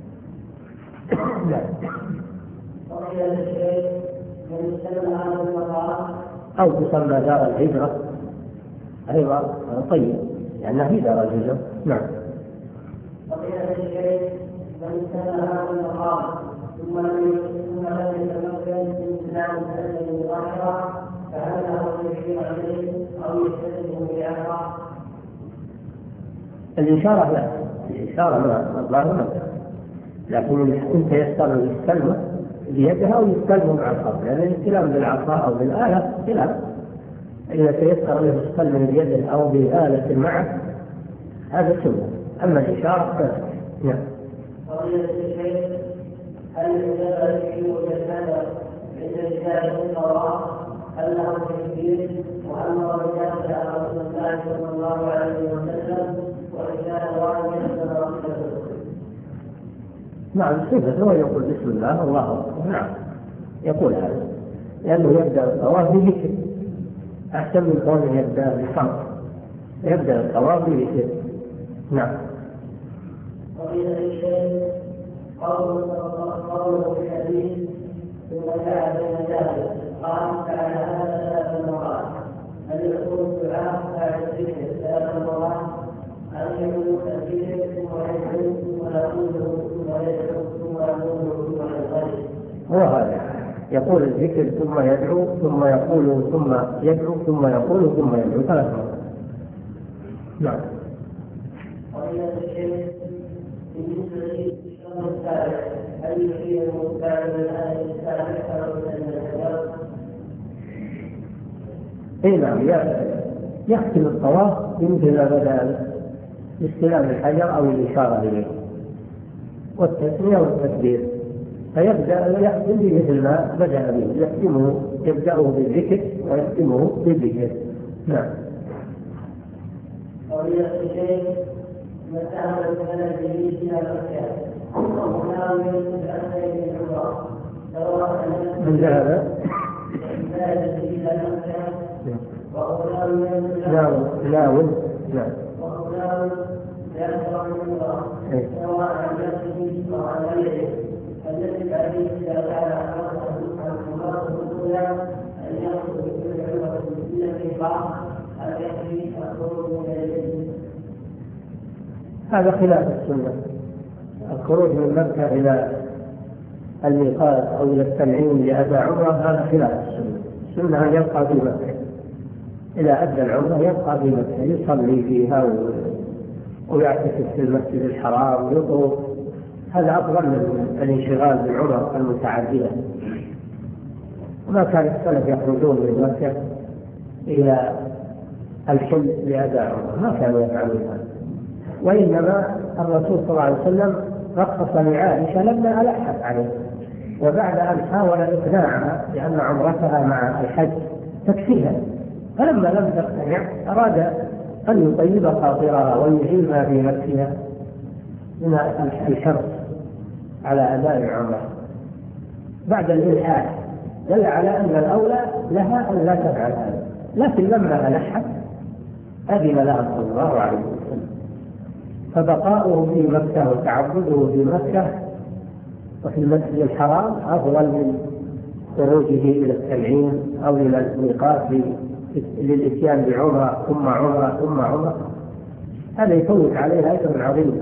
أو تسمى دار الهجرة أيضا طيب لأنها هي دار الهجرة. نعم. وقيل الشيء من سمى هذا المقام ثم لم يتمكن من إسلام السنة المظاهرة فهل له يشير عليه أو يستلزم بأمره؟ الإشارة لا، الإشارة ما الظاهر ما، لكن إن تيسر الاستلم بيدها أو يستلم مع الخط، لأن الاستلام بالعصا أو بالآلة خلاف، إذا تيسر له الاستلم بيده أو بآلة معه هذا سنة، أما الإشارة فلا. نعم. وقيل الشيء هل الإجابة في وجهة عند رجال القضاء هل له تكبير وأمر رجال على رسول الله صلى الله عليه وسلم ورجال واحد نعم سنة، هو يقول بسم الله الله أكبر. نعم يقول هذا لأنه يبدأ الطواف بذكر أحسن من كونه يبدأ بصمت، يبدأ الطواف بذكر. نعم. وقيل الشيء قوله في الحديث ثم جاء بين ذلك قال فعلى هذا ثلاث مرات، هل يكون الدعاء بعد الذكر ثلاث مرات أم يكون الذكر ثم يدعو ثم يقول ثم يدعو ثم يقول ثم يصلي؟ هو هذا يقول الذكر ثم يدعو ثم يقول ثم يدعو ثم يقول ثم يدعو ثلاث مرات. نعم. وقيل الشيء بالنسبة للشهر السابع هل يشير بعد الآية السابعة أو الثالثة؟ اي نعم، يختم الطواف بمثل ما بدا باستلام الحجر او الاشاره اليه والتسميه والتكبير، فيبدا يختم بمثل ما بدا به، يختمه يبداه بالذكر ويختمه بالذكر. نعم. وقيل الشيء ذهب بسنده إلى مكة وهنا من أهل العمرة سواء من ذهب إلى مكة وهنا لا لا لا وهنا يشرع العمرة سواء عن نفسه أو عن غيره الذي عليه إذا كان العمرة الأولى أن يأخذ بكل عمرة في بعض أن يكفي الخروج من البيت. هذا خلاف السنة. الخروج من مكة إلى الميقات أو إلى التنعيم لأداء عمرة هذا خلاف السنة. السنة أن يبقى في مكة إلى أدى العمرة، يبقى في مكة يصلي فيها ويعتكف في المسجد الحرام ويطوف. هذا أفضل من الانشغال بالعمر المتعددة. وما كان السلف يخرجون من مكة إلى الحل لأداء عمرة، ما كانوا يفعلون هذا. وإنما الرسول صلى الله عليه وسلم رخص لعائشة لما ألحت عليه، وبعد أن حاول إقناعها بأن عمرتها مع الحج تكفيها، فلما لم تقتنع أراد أن يطيب خاطرها ويعينها في نفسها من الحرص على أداء العمرة بعد الإلحاح. دل على أن الأولى لها أن لا تفعل هذا، لكن لما ألحت أذن لها صلى الله عليه وسلم. فبقاؤه في مكة وتعبده في مكة وفي المسجد الحرام أفضل من خروجه إلى التنعيم أو إلى الميقات للإتيان بعمرة ثم عمرة ثم عمرة. هذا يفوت عليه أجر عظيم،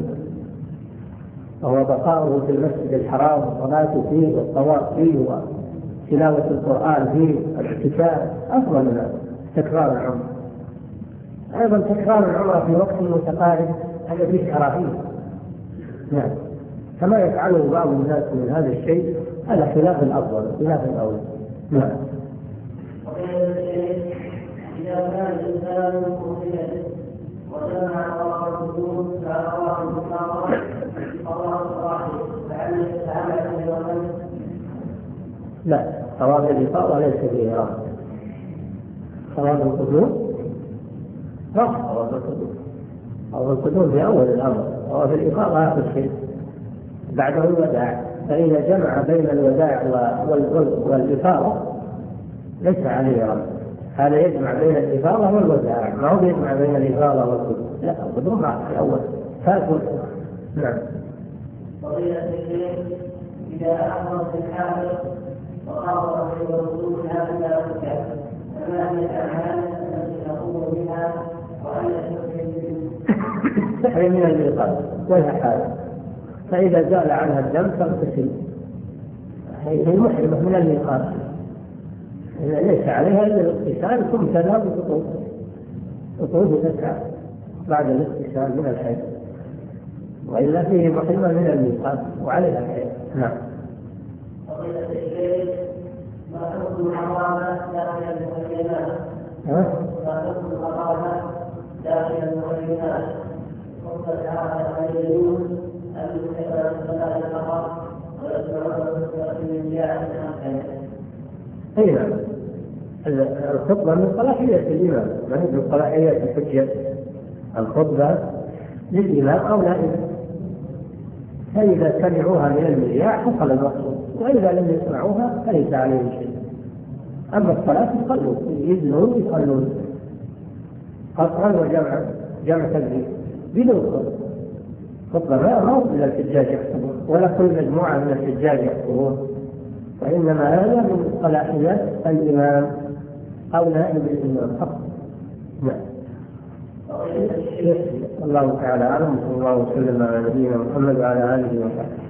وهو بقاؤه في المسجد الحرام والصلاة فيه والطواف فيه وتلاوة القرآن فيه والاعتكاف أفضل من تكرار العمرة. أيضا تكرار العمرة في وقت متقارب هذا فيه كراهية، نعم، كما يفعله بعض الناس من هذا الشيء، هذا خلاف الأفضل خلاف الأولى. نعم. إذا كان الإنسان مؤمنا وجمع الله الوجود فأراه المقام الله الواحد فعل يتعامل بالوطن. لا، ثواب الإفاضة ليس فيه رفض. ثواب القدوم رفض ثواب القدوم أو القدوم في أول الأمر، ثواب الإفاضة آخر شيء بعده الوداع. فإذا جمع بين الوداع والإفاضة ليس عليه رفض. هذا يجمع بين الإفاضة والوداع، ما هو يجمع بين الإفاضة والقدوم، لا، القدوم راح في الأول فاكل. نعم. فضيلة الشيخ إذا أحضر في الحاضر وخاطر في الوصول هذا الكتاب فما هي الأعمال التي نقوم بها وأن تحرم من الميقات وهي حاله، فإذا زال عنها الدم تغتسل، هي محرمة من الميقات، ليس عليها إلا الاغتسال ثم تذهب تطوف تطوف تسعى بعد الاغتسال من الحيض، وإلا فيه محرمة من الميقات وعليها الحيض. نعم. فضيلة الشيخ ما حكم الحرامة داخل المحرمات؟ ها؟ ما حكم الحرامة داخل المحرمات؟ وقد تعالى أن يجوز أن يتبع الصلاة الحرام ويسمعون من جاء أي نعم. الخطبة من صلاحية الإمام، ما هي من صلاحية الحجة. الخطبة للإمام أو نائب، فإذا سمعوها من المذياع حصل المقصود، وإذا لم يسمعوها فليس عليهم شيء. أما الصلاة يصلوا يذنون يصلون قطعا وجمع جمع تكبير بدون خطبة. خطبة ما هو إلا الحجاج يحكمون ولا كل مجموعة من الحجاج يحكمون، وإنما هذا من صلاحيات الإمام أو نائب الإمام فقط. نعم. الله تعالى أعلم، صلى الله وسلم على نبينا محمد وعلى آله وصحبه.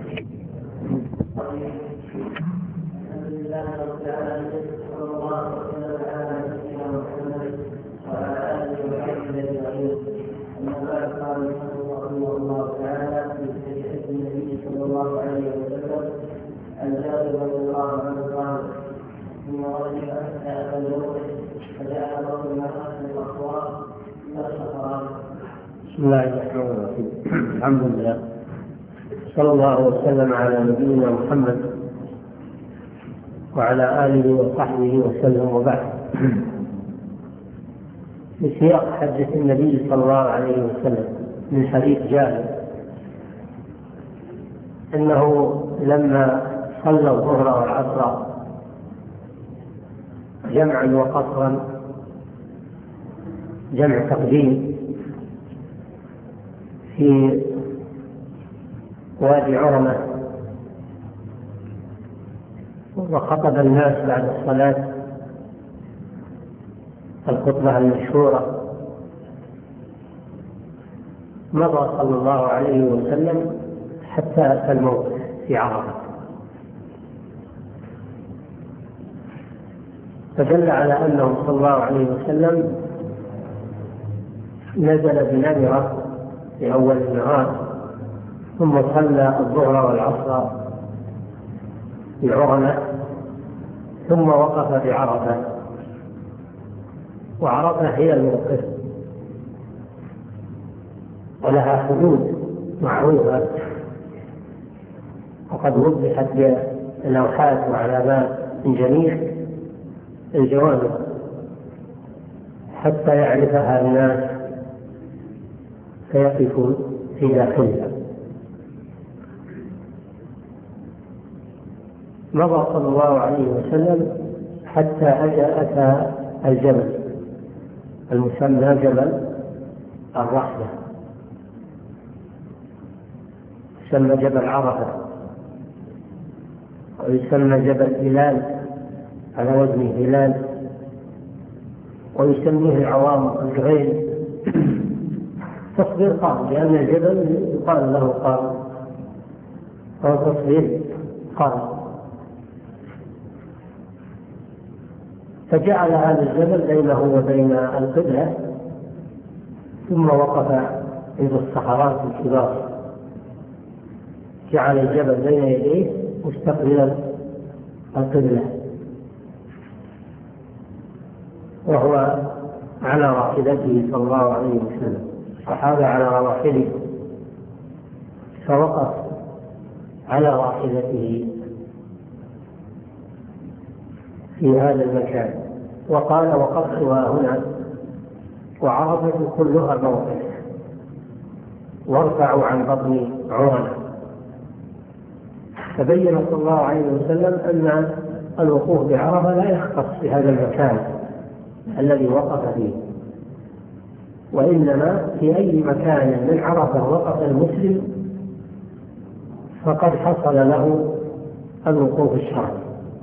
الحمد لله رب العالمين، صلى الله وسلم على نبينا محمد وعلى آله وصحبه أجمعين. أما بعد قال رحمه الله تعالى في حديث النبي صلى الله عليه وسلم عن جابر رضي الله عنه قال ثم رجع حتى أتى الوقت فجاء رجل من أهل الأقوام فسخر. بسم الله الرحمن الرحيم. الحمد لله، صلى الله وسلم على نبينا محمد وعلى آله وصحبه وسلم، وبعد. بسياق حديث النبي صلى الله عليه وسلم من حديث جابر أنه لما صلى الظهر والعصر جمعا وقصرا، جمع تقديم، في وادي عرمة، وخطب الناس بعد الصلاة الخطبة المشهورة، مضى صلى الله عليه وسلم حتى أتى الموقف في عرفة، فدل على أنه صلى الله عليه وسلم نزل بنمرة في أول النهار، ثم صلى الظهر والعصر في عرنة، ثم وقف بعرفة، وعرفة هي الموقف ولها حدود معروفة وقد وضحت بلوحات وعلامات من جميع الجوانب حتى يعرفها الناس فيقفوا في داخلها. مضى صلى الله عليه وسلم حتى أتى الجبل المسمى جبل الرحمة، يسمى جبل عرفة، ويسمى جبل هلال على وزن هلال، ويسميه العوام الجغيل تصغير قام، لأن الجبل يقال له قام، هو تصغير قام. فجعل هذا الجبل بينه وبين القبلة، ثم وقف عند الصحراء الكبار، جعل الجبل بين يديه مستقبلا القبلة، وهو على راحلته صلى الله عليه وسلم، الصحابة على راحله، فوقف على راحلته في هذا المكان وقال: وقفتها هنا وعرفة كلها موقف، وارفعوا عن بطن عرنة. فبين صلى الله عليه وسلم أن الوقوف بعرفة لا يختص بهذا المكان الذي وقف فيه، وإنما في أي مكان من عرفة وقف المسلم فقد حصل له الوقوف الشرعي،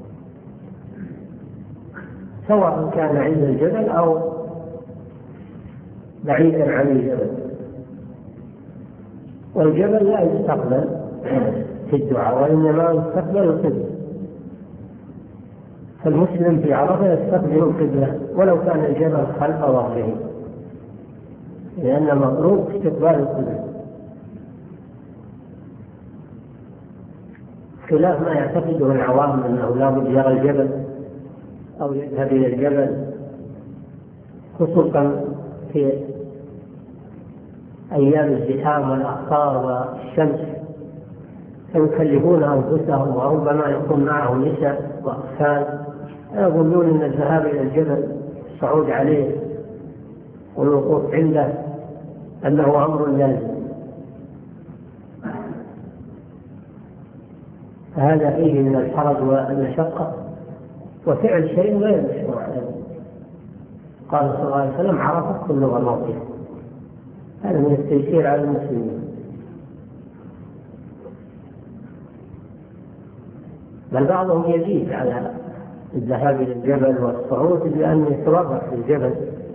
سواء كان عند الجبل أو بعيدا عن الجبل. والجبل لا يستقبل في الدعاء، وإنما يستقبل القبلة، فالمسلم في عرفة يستقبل القبلة ولو كان الجبل خلف ظهره، لأن مطلوب استقبال القبلة، خلاف ما يعتقده العوام أنه لا بد يرى الجبل أو يذهب إلى الجبل، خصوصا في أيام الزحام والأخطار والشمس، فيكلفون أنفسهم، وربما يكون معهم نساء وأطفال، يظنون أن الذهاب إلى الجبل الصعود عليه والوقوف عنده أنه أمر لازم، فهذا فيه من الحرج والمشقة وفعل شيء غير مشروع. قال صلى الله عليه وسلم: عرفت كلها موقف. هذا من التيسير على المسلمين، بل بعضهم يزيد على الذهاب إلى الجبل والصعود بأن يتورط في الجبل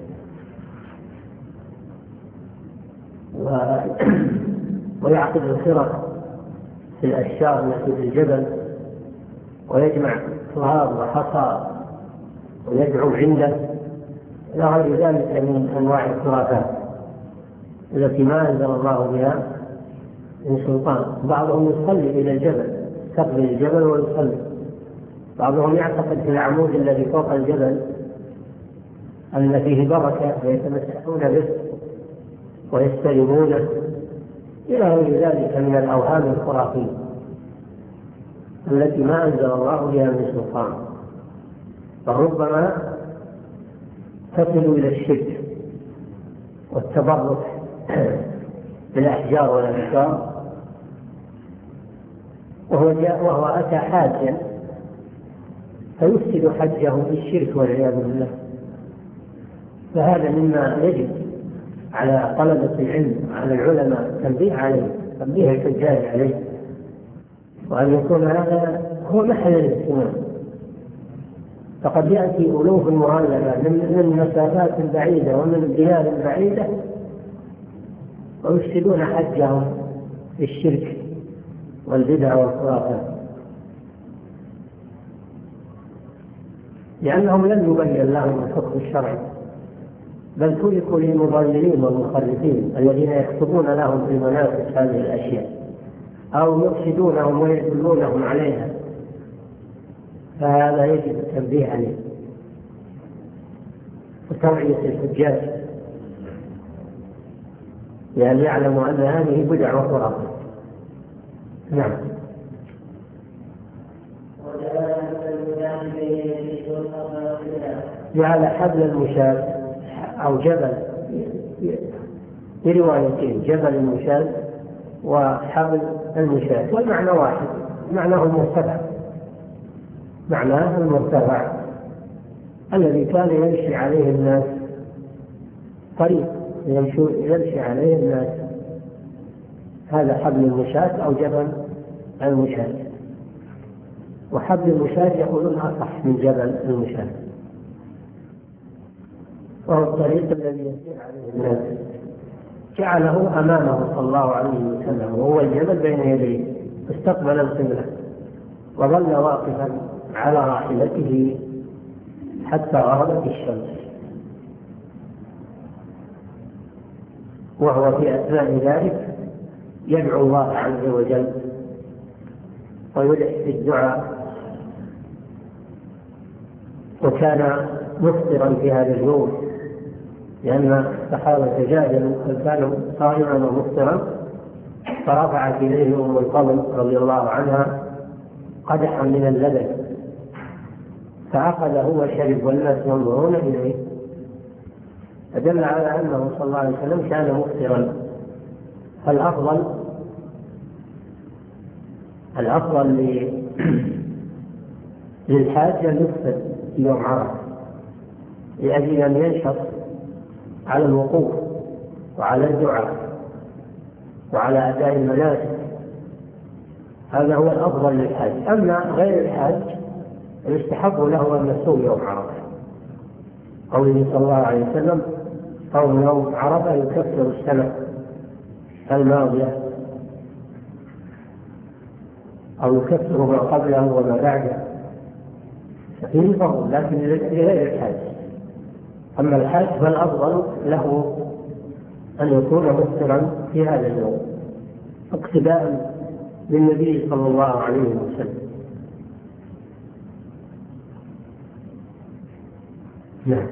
و... ويعقد الخرق في الأشجار التي في الجبل، ويجمع تراب وحصى ويدعو عنده إلى غير ذلك من أنواع الخرافات التي ما أنزل الله بها من سلطان. بعضهم يصلي إلى الجبل، يستقبل الجبل ويصلي، بعضهم يعتقد في العمود الذي فوق الجبل أن فيه بركة ويتمسحون به ويستلمونه إلى غير ذلك من الأوهام الخرافية التي ما أنزل الله بها من سلطان، فربما تصل إلى الشرك والتبرك بالأحجار والأشجار، وهو جاء وهو أتى حاجا فيفسد حجه بالشرك والعياذ بالله. فهذا مما يجب على طلبة العلم على العلماء تنبيه عليه، تنبيه الحجاج عليه، وأن يكون هذا هو محل الاهتمام. فقد يأتي ألوف مؤلفة من مسافات بعيدة ومن بلاد بعيدة ويفسدون حجهم بالشرك والبدع والخرافات، لأنهم لم يبين لهم الحكم الشرعي، بل تركوا للمضللين والمخرفين الذين يكتبون لهم في مناسك هذه الأشياء أو يرشدونهم ويدلونهم عليها. فهذا يجب التنبيه عليه وتوعية الحجاج لأن يعلموا أن هذه بدع وخرافات. نعم. جعل حبل المشاة أو جبل، بروايتين، جبل المشاة وحبل المشاة، والمعنى واحد، معناه المرتفع، معناه المرتفع الذي كان يمشي عليه الناس، طريق يمشي عليه الناس، هذا حبل المشاة أو جبل المشاة. وحبل المشاة يقولون أصح من جبل المشاة، وهو الطريق الذي يسير عليه الناس. جعله أمامه صلى الله عليه وسلم وهو الجبل بين يديه، استقبل القبلة وظل واقفا على راحلته حتى غربت الشمس، وهو في أثناء ذلك يدعو الله عز وجل ويلح بالدعاء. وكان مفطرا في هذا اليوم لأن الصحابة تجادلوا هل كانوا صائما ومفطرا، فرفعت إليه أم الفضل رضي الله عنها قدحا من اللبن فأخذه وشرب والناس ينظرون إليه، فدل على أنه صلى الله عليه وسلم كان مفطرا. فالأفضل الأفضل للحاج أن يفطر يوم عرفة لأجل أن ينشط على الوقوف وعلى الدعاء وعلى أداء المناسك، هذا هو الأفضل للحاج. أما غير الحاج يستحب له أن يصوم يوم عرفة، قوله صلى الله عليه وسلم صوم يوم عرفة يكفر السنة الماضية أو يكفر ما قبله وما بعده، فيه فضل لكن لغير الحاج. أما الحاج فالأفضل له أن يكون مفطرا في هذا اليوم اقتداء بالنبي صلى الله عليه وسلم. نعم.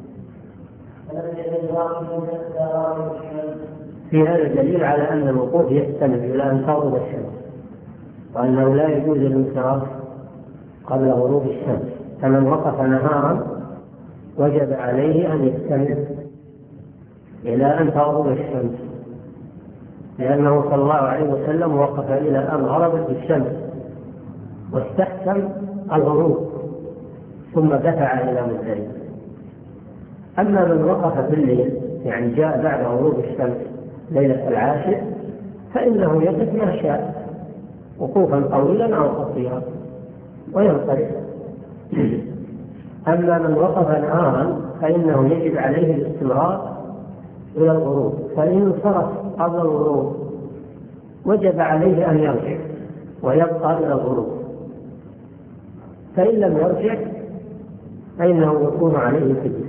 في هذا دليل على أن الوقوف يستمر إلى أن تغرب الشمس، وأنه لا يجوز الانصراف قبل غروب الشمس، فمن وقف نهارا وجب عليه أن يستمر إلى أن تغرب الشمس، لأنه صلى الله عليه وسلم وقف إلى أن غربت الشمس واستحسن الغروب ثم دفع إلى مزدلفة. أما من وقف في الليل يعني جاء بعد غروب الشمس ليلة العاشر فإنه يقف ما شاء وقوفا طويلا أو قصيرا وينصرف. أما من وقف نهارا فإنه يجب عليه الاستمرار إلى الغروب، فإن انصرف قبل الغروب وجب عليه أن يرجع ويبقى إلى الغروب، فإن لم يرجع فإنه يكون عليه فدية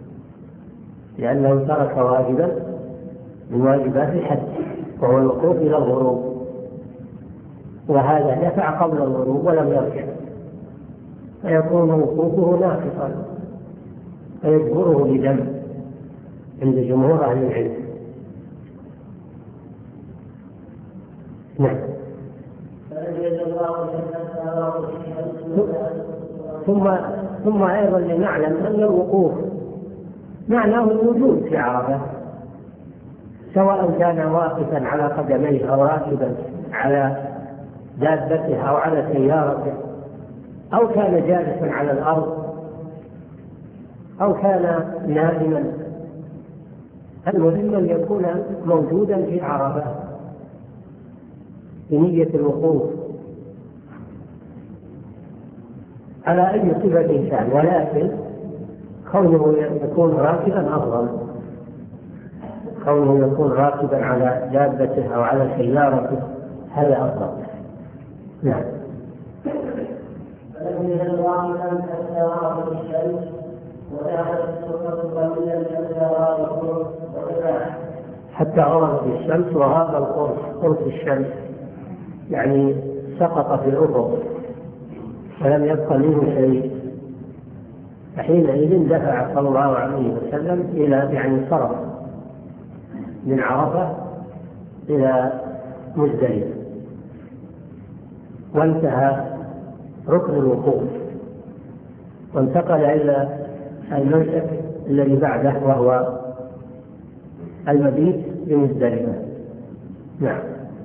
لأنه ترك واجبا من واجبات الحج وهو الوقوف إلى الغروب، وهذا دفع قبل الغروب ولم يرجع فيكون وقوفه ناقصا فيجبره بدم عند جمهور أهل العلم. نعم. ثم ثم أيضا لنعلم أن الوقوف معناه الوجود في عرفة، سواء كان واقفا على قدميه أو راكبا على دابته أو على سيارته، أو كان جالسا على الأرض، أو كان نائما، المهم أن يكون موجودا في عرفة بنية الوقوف على أي صفة كان، ولكن كونه يكون راكبا أفضل، كونه يكون راكبا على دابته أو على سيارته هذا أفضل. نعم. فلم يزل واقفا حتى غربت الشمس وذهبت السفرة قليلا حتى غاب القرص وتباح. حتى غربت الشمس وغاب القرص، قرص الشمس يعني سقط في الأفق ولم يبق منه شيء، فحينئذ دفع صلى الله عليه وسلم إلى يعني صرف من عرفة إلى مزدلفة، وانتهى ركن الوقوف، وانتقل إلى المنسك الذي بعده وهو المبيت بمزدلفة. نعم.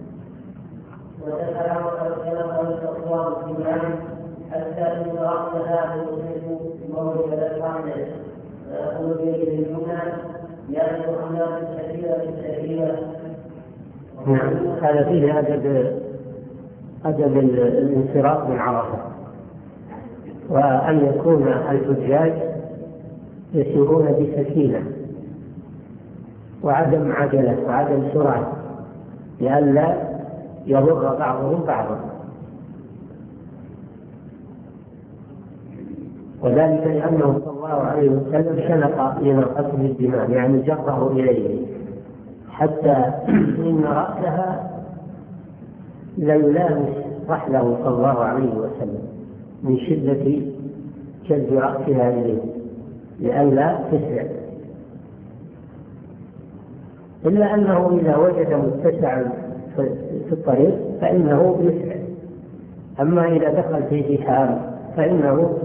ودخل وقد الأصوات الإمام حتى إن رأسها يصيب موضع الأسفل فيأخذ بيده اليمنى يأخذ أملاك كثيرة كثيرة. نعم. هذا فيه أدب أدب الانصراف من عرفة، وأن يكون الحجاج يسيرون بسكينة وعدم عجلة وعدم سرعة لئلا يضر بعضهم بعضا، وذلك لأنه صلى الله عليه وسلم شنق لناقته الدماء، يعني جره إليه حتى إن رأسها ليلامس رحله صلى الله عليه وسلم من شدة جذب رأسها إليه لئلا تسرع، إلا أنه إذا وجد متسعا في الطريق فإنه يسرع، أما إذا دخل في زحام فإنه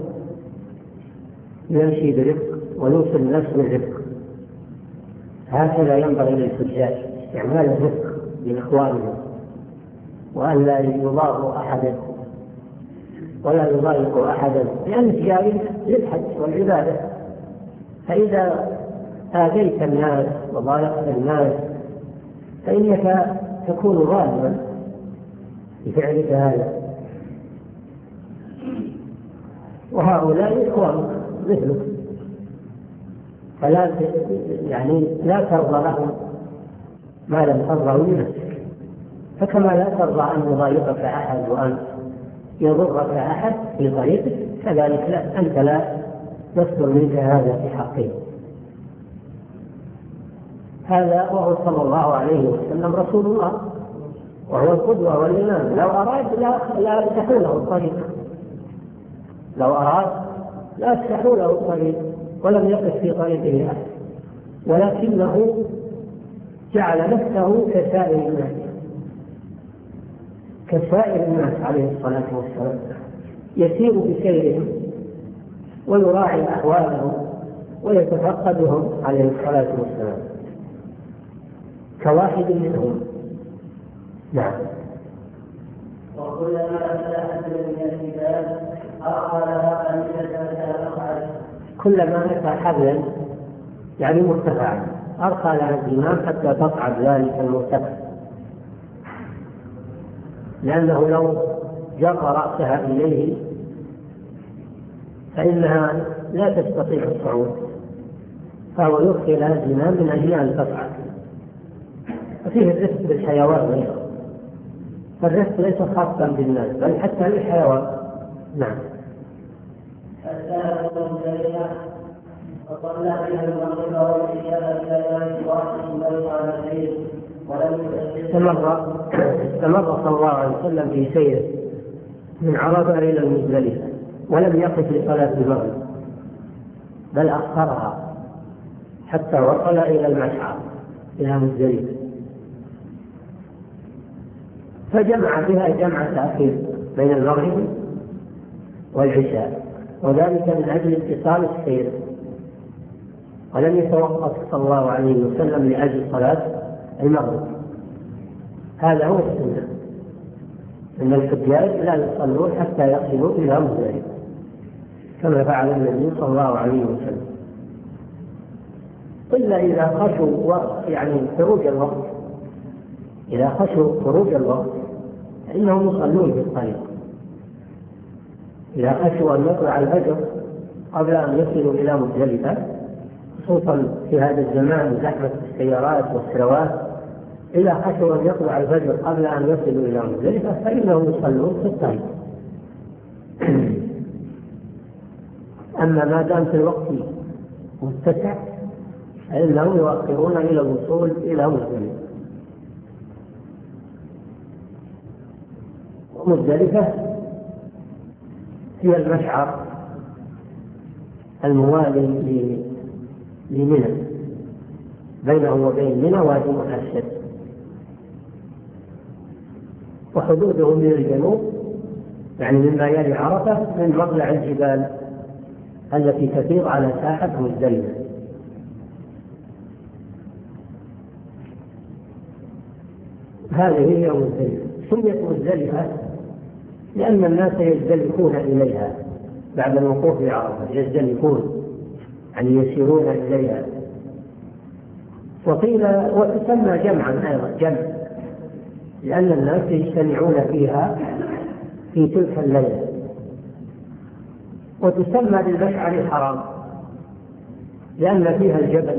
يمشي برفق ويوصل الناس بالرفق. هكذا ينبغي للحجاج استعمال الرفق لإخوانهم، وأن لا يضار أحدا ولا يضايق أحدا، لأن جاي للحج والعبادة، فإذا آذيت الناس وضايقت الناس فإنك تكون ظالما بفعلك هذا، وهؤلاء إخوانك مثلك، فلا يعني لا ترضى لهم ما لم ترضى لنفسك، فكما لا ترضى أن يضايقك أحد وأن يضرك أحد في طريقك كذلك لا أنت لا يصدر منك هذا في حقه. هذا وهو صلى الله عليه وسلم رسول الله وهو القدوة والإمام، لو أراد لا يفتحوا له الطريق، لو أراد لا يفتحوا له الطريق ولم يقف في طريقه أحد، ولكنه جعل نفسه كسائر الناس كسائر الناس عليه الصلاة والسلام، يسير بسيرهم ويراعي أحوالهم ويتفقدهم عليه الصلاة والسلام كواحد منهم. نعم. وكلما أتى من الكتاب أرقى لها أمينة تقعد. كلما أتى حبلا يعني مرتفعا أرقى لها الإمام حتى تصعد ذلك المرتفع، لأنه لو جر رأسها إليه فإنها لا تستطيع الصعود، فهو يرخي لها الإمام من أجل أن تصعد. وفيه الرفق بالحيوان أيضا، فالرفق ليس خاصا بالناس بل حتى للحيوان. نعم. الثالث الجريمة وصلى بها المغرب والعشاء إلى يوم واحد بين على استمر استمر صلى الله عليه وسلم في سيره من عرفة إلى المزدلفة ولم يقف لصلاة المغرب بل أخرها حتى وصل إلى المشعر إلى مزدلفة، فجمع بها جمع تأخير بين المغرب والعشاء، وذلك من أجل اتصال السير، ولم يتوقف صلى الله عليه وسلم لأجل صلاة المغرب. هذا هو السنة، أن الحجاج لا يصلون حتى يصلوا إلى مزدلفة كما فعل النبي صلى الله عليه وسلم، إلا إذا خشوا يعني خروج الوقت. إذا خشوا خروج الوقت فإنهم يصلون في الطريق. إذا خشوا أن يطلع الفجر قبل أن يصلوا إلى مزدلفة، خصوصا في هذا الزمان زحمة السيارات والسروات، إذا خشوا أن يطلع الفجر قبل أن يصلوا إلى مزدلفة فإنهم يصلون في الطريق. أما ما دام في الوقت متسع فإنهم يؤخرون إلى الوصول إلى مزدلفة. ومزدلفة هي المشعر الموالي لمنى، بينه وبين منى وادي محسن، وحدوده من الجنوب يعني مما يلي عرفة من مطلع الجبال التي تفيض على ساحة مزدلفة. هذه هي مزدلفة. سميت مزدلفة لأن الناس يزدلفون إليها بعد الوقوف بعرفة، يزدلفون يعني يسيرون إليها. وقيل وتسمى جمعا أيضا جمع لأن الناس يجتمعون فيها في تلك الليلة. وتسمى بالمشعر الحرام لأن فيها الجبل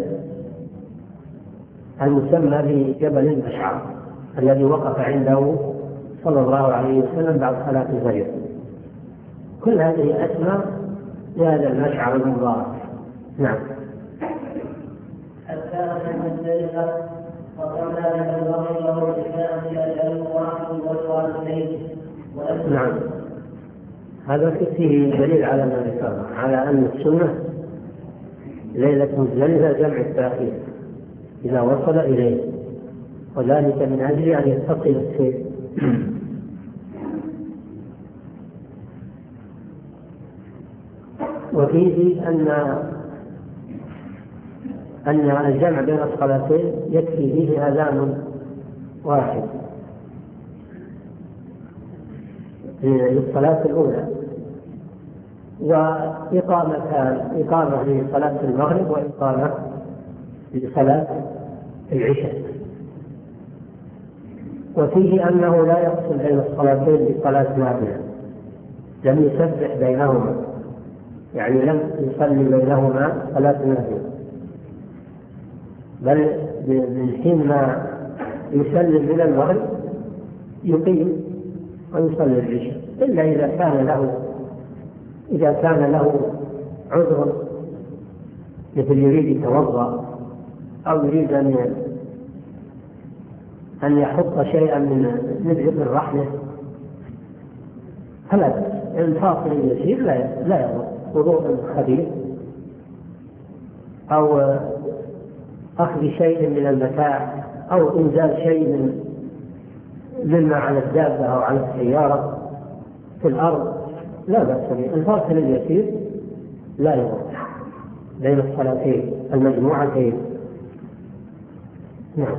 المسمى بجبل المشعر الذي وقف عنده صلى الله عليه وسلم بعد صلاة الفجر. كل هذه أسماء لهذا المشعر المبارك. نعم. حتى من مزدلفة فقال ذلك الرجل له الإسلام إلى الواحد والوالدين. نعم. هذا فيه دليل على ما ذكر على أن السنة ليلة مزدلفة جمع التأخير إذا وصل إليه، وذلك من أجل أن يتصل السير. وفيه أن أن الجمع بين الصلاتين يكفي فيه أذان واحد للصلاة الأولى، وإقامتان، إقامة لصلاة المغرب وإقامة لصلاة العشاء. وفيه أنه لا يفصل بين الصلاتين بصلاة نافلة، لم يسبح بينهما يعني لم يصلي بينهما صلاة نافلة، بل من حين ما يسلم من المغرب يقيم ويصلي العشاء، إلا إذا كان له إذا كان له عذر مثل يريد يتوضأ أو يريد أن أن يحط شيئا من من رحمه فلا الفاصل اليسير لا لا يضر، وضوء خفيف أو أخذ شيء من المتاع أو إنزال شيء من مما على الدابة أو على السيارة في الأرض لا بأس به. الفاصل اليسير لا يضر بين الصلاتين المجموعتين. نعم.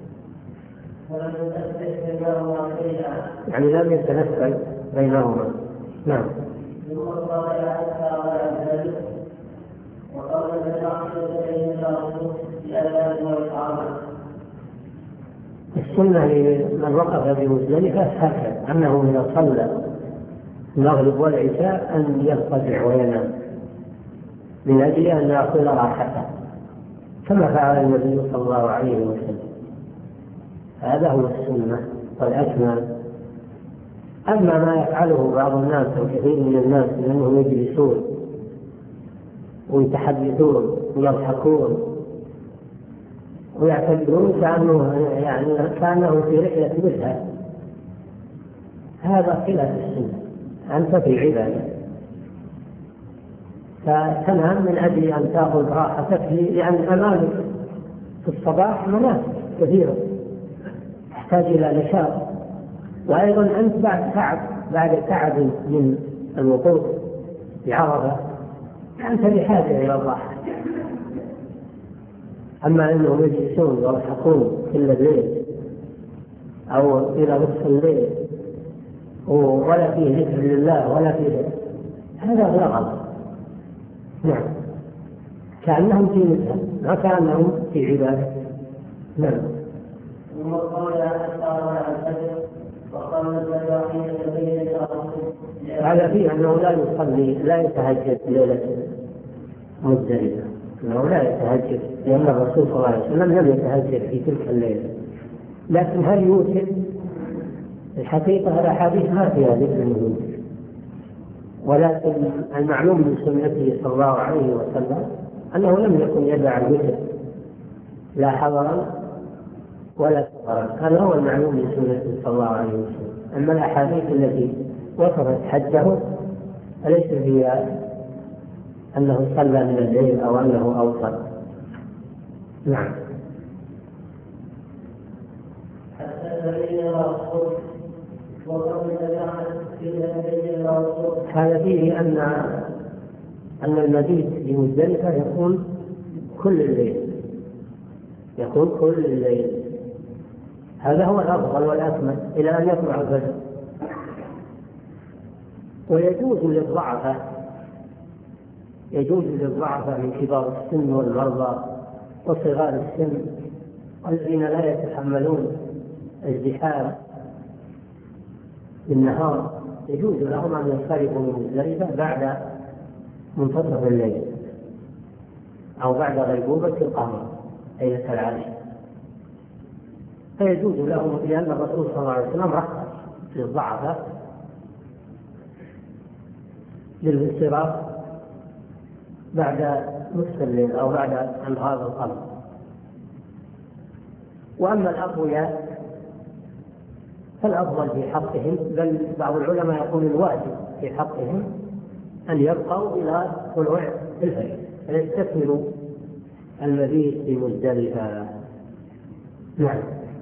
يعني لم يتنفل بينهما. نعم. السنة لمن وقف بمزدلفة هكذا أنه من صلى المغرب والعشاء أن يضطجع وينام من أجل أن يأخذ راحته كما فعل النبي صلى الله عليه وسلم. هذا هو السنة والأكمل. أما ما يفعله بعض الناس أو كثير من الناس لأنهم يجلسون ويتحدثون ويضحكون ويعتبرون كأنه يعني كأنه في رحلة مذهب، هذا خلاف السنة. أنت في عبادة فتنام من أجل أن تأخذ راحتك، لأن أمامك في الصباح مناسك كثيرة تحتاج إلى نشاط، وأيضا أنت بعد تعب بعد تعب من الوقوف بعرفة أنت بحاجة إلى الراحة. أما أنهم يجلسون ويضحكون كل الليل أو إلى نصف الليل ولا فيه ذكر لله ولا فيه، هذا غلط. نعم، كأنهم في مثل ما كأنهم في عبادة. نعم. هذا فيه أنه لا يصلي لا يتهجد ليلة مزدلفة، أنه لا يتهجد، لأن الرسول صلى الله عليه وسلم لم يتهجد في تلك الليلة. لكن هل يوتر؟ الحقيقة الأحاديث ما فيها ذكر الوتر، ولكن المعلوم من سنته صلى الله عليه وسلم أنه لم يكن يدع الوتر لا حضرا ولا سفرا، هذا هو المعلوم من سنته صلى الله عليه وسلم. أما الأحاديث التي وصفت حجه فليس فيها أنه صلى من الليل أو أنه أوصل. نعم. هذا فيه أن أن المبيت بمزدلفة يكون كل الليل، يكون كل الليل، هذا هو الأفضل والأكمل إلى أن يطلع الفجر. ويجوز للضعفة يجوز للضعفة من كبار السن والمرضى وصغار السن الذين لا يتحملون الزحام بالنهار، يجوز لهم أن ينصرفوا من مزدلفة بعد منتصف الليل أو بعد غيبوبة القمر ليلة العاشر، فيجوز لهم، لأن الرسول صلى الله عليه وسلم رخص للضعفة للانصراف بعد نصف الليل أو بعد انهار القمر. وأما الأقوياء فالأفضل في حقهم، بل بعض العلماء يقول الواجب في حقهم أن يبقوا إلى طلوع الفجر فيستكملوا المبيت بمزدلفة. نعم.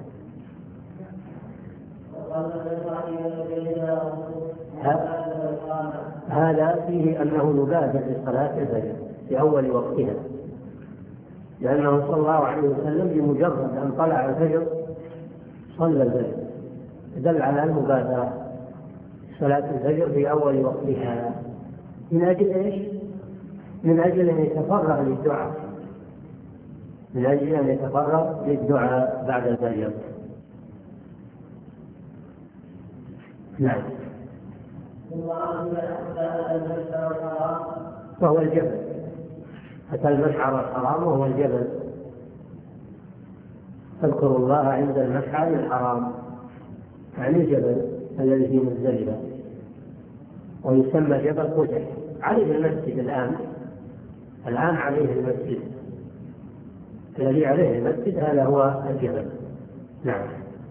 هذا فيه أنه يبادر لصلاة الفجر في أول وقتها، لأنه صلى الله عليه وسلم بمجرد أن طلع الفجر صلى الفجر، دل على المبادرة صلاة الفجر في أول وقتها. من أجل إيش؟ من أجل أن يتفرغ للدعاء، من أجل أن يتفرغ للدعاء بعد الفجر. نعم. وهو الجبل، أتى المشعر الحرام وهو الجبل، اذكروا الله عند المشعر الحرام، يعني الجبل الذي في مزدلفة، ويسمى جبل قدح. عليه المسجد الآن الآن عليه المسجد الذي عليه المسجد هذا هو الجبل. نعم.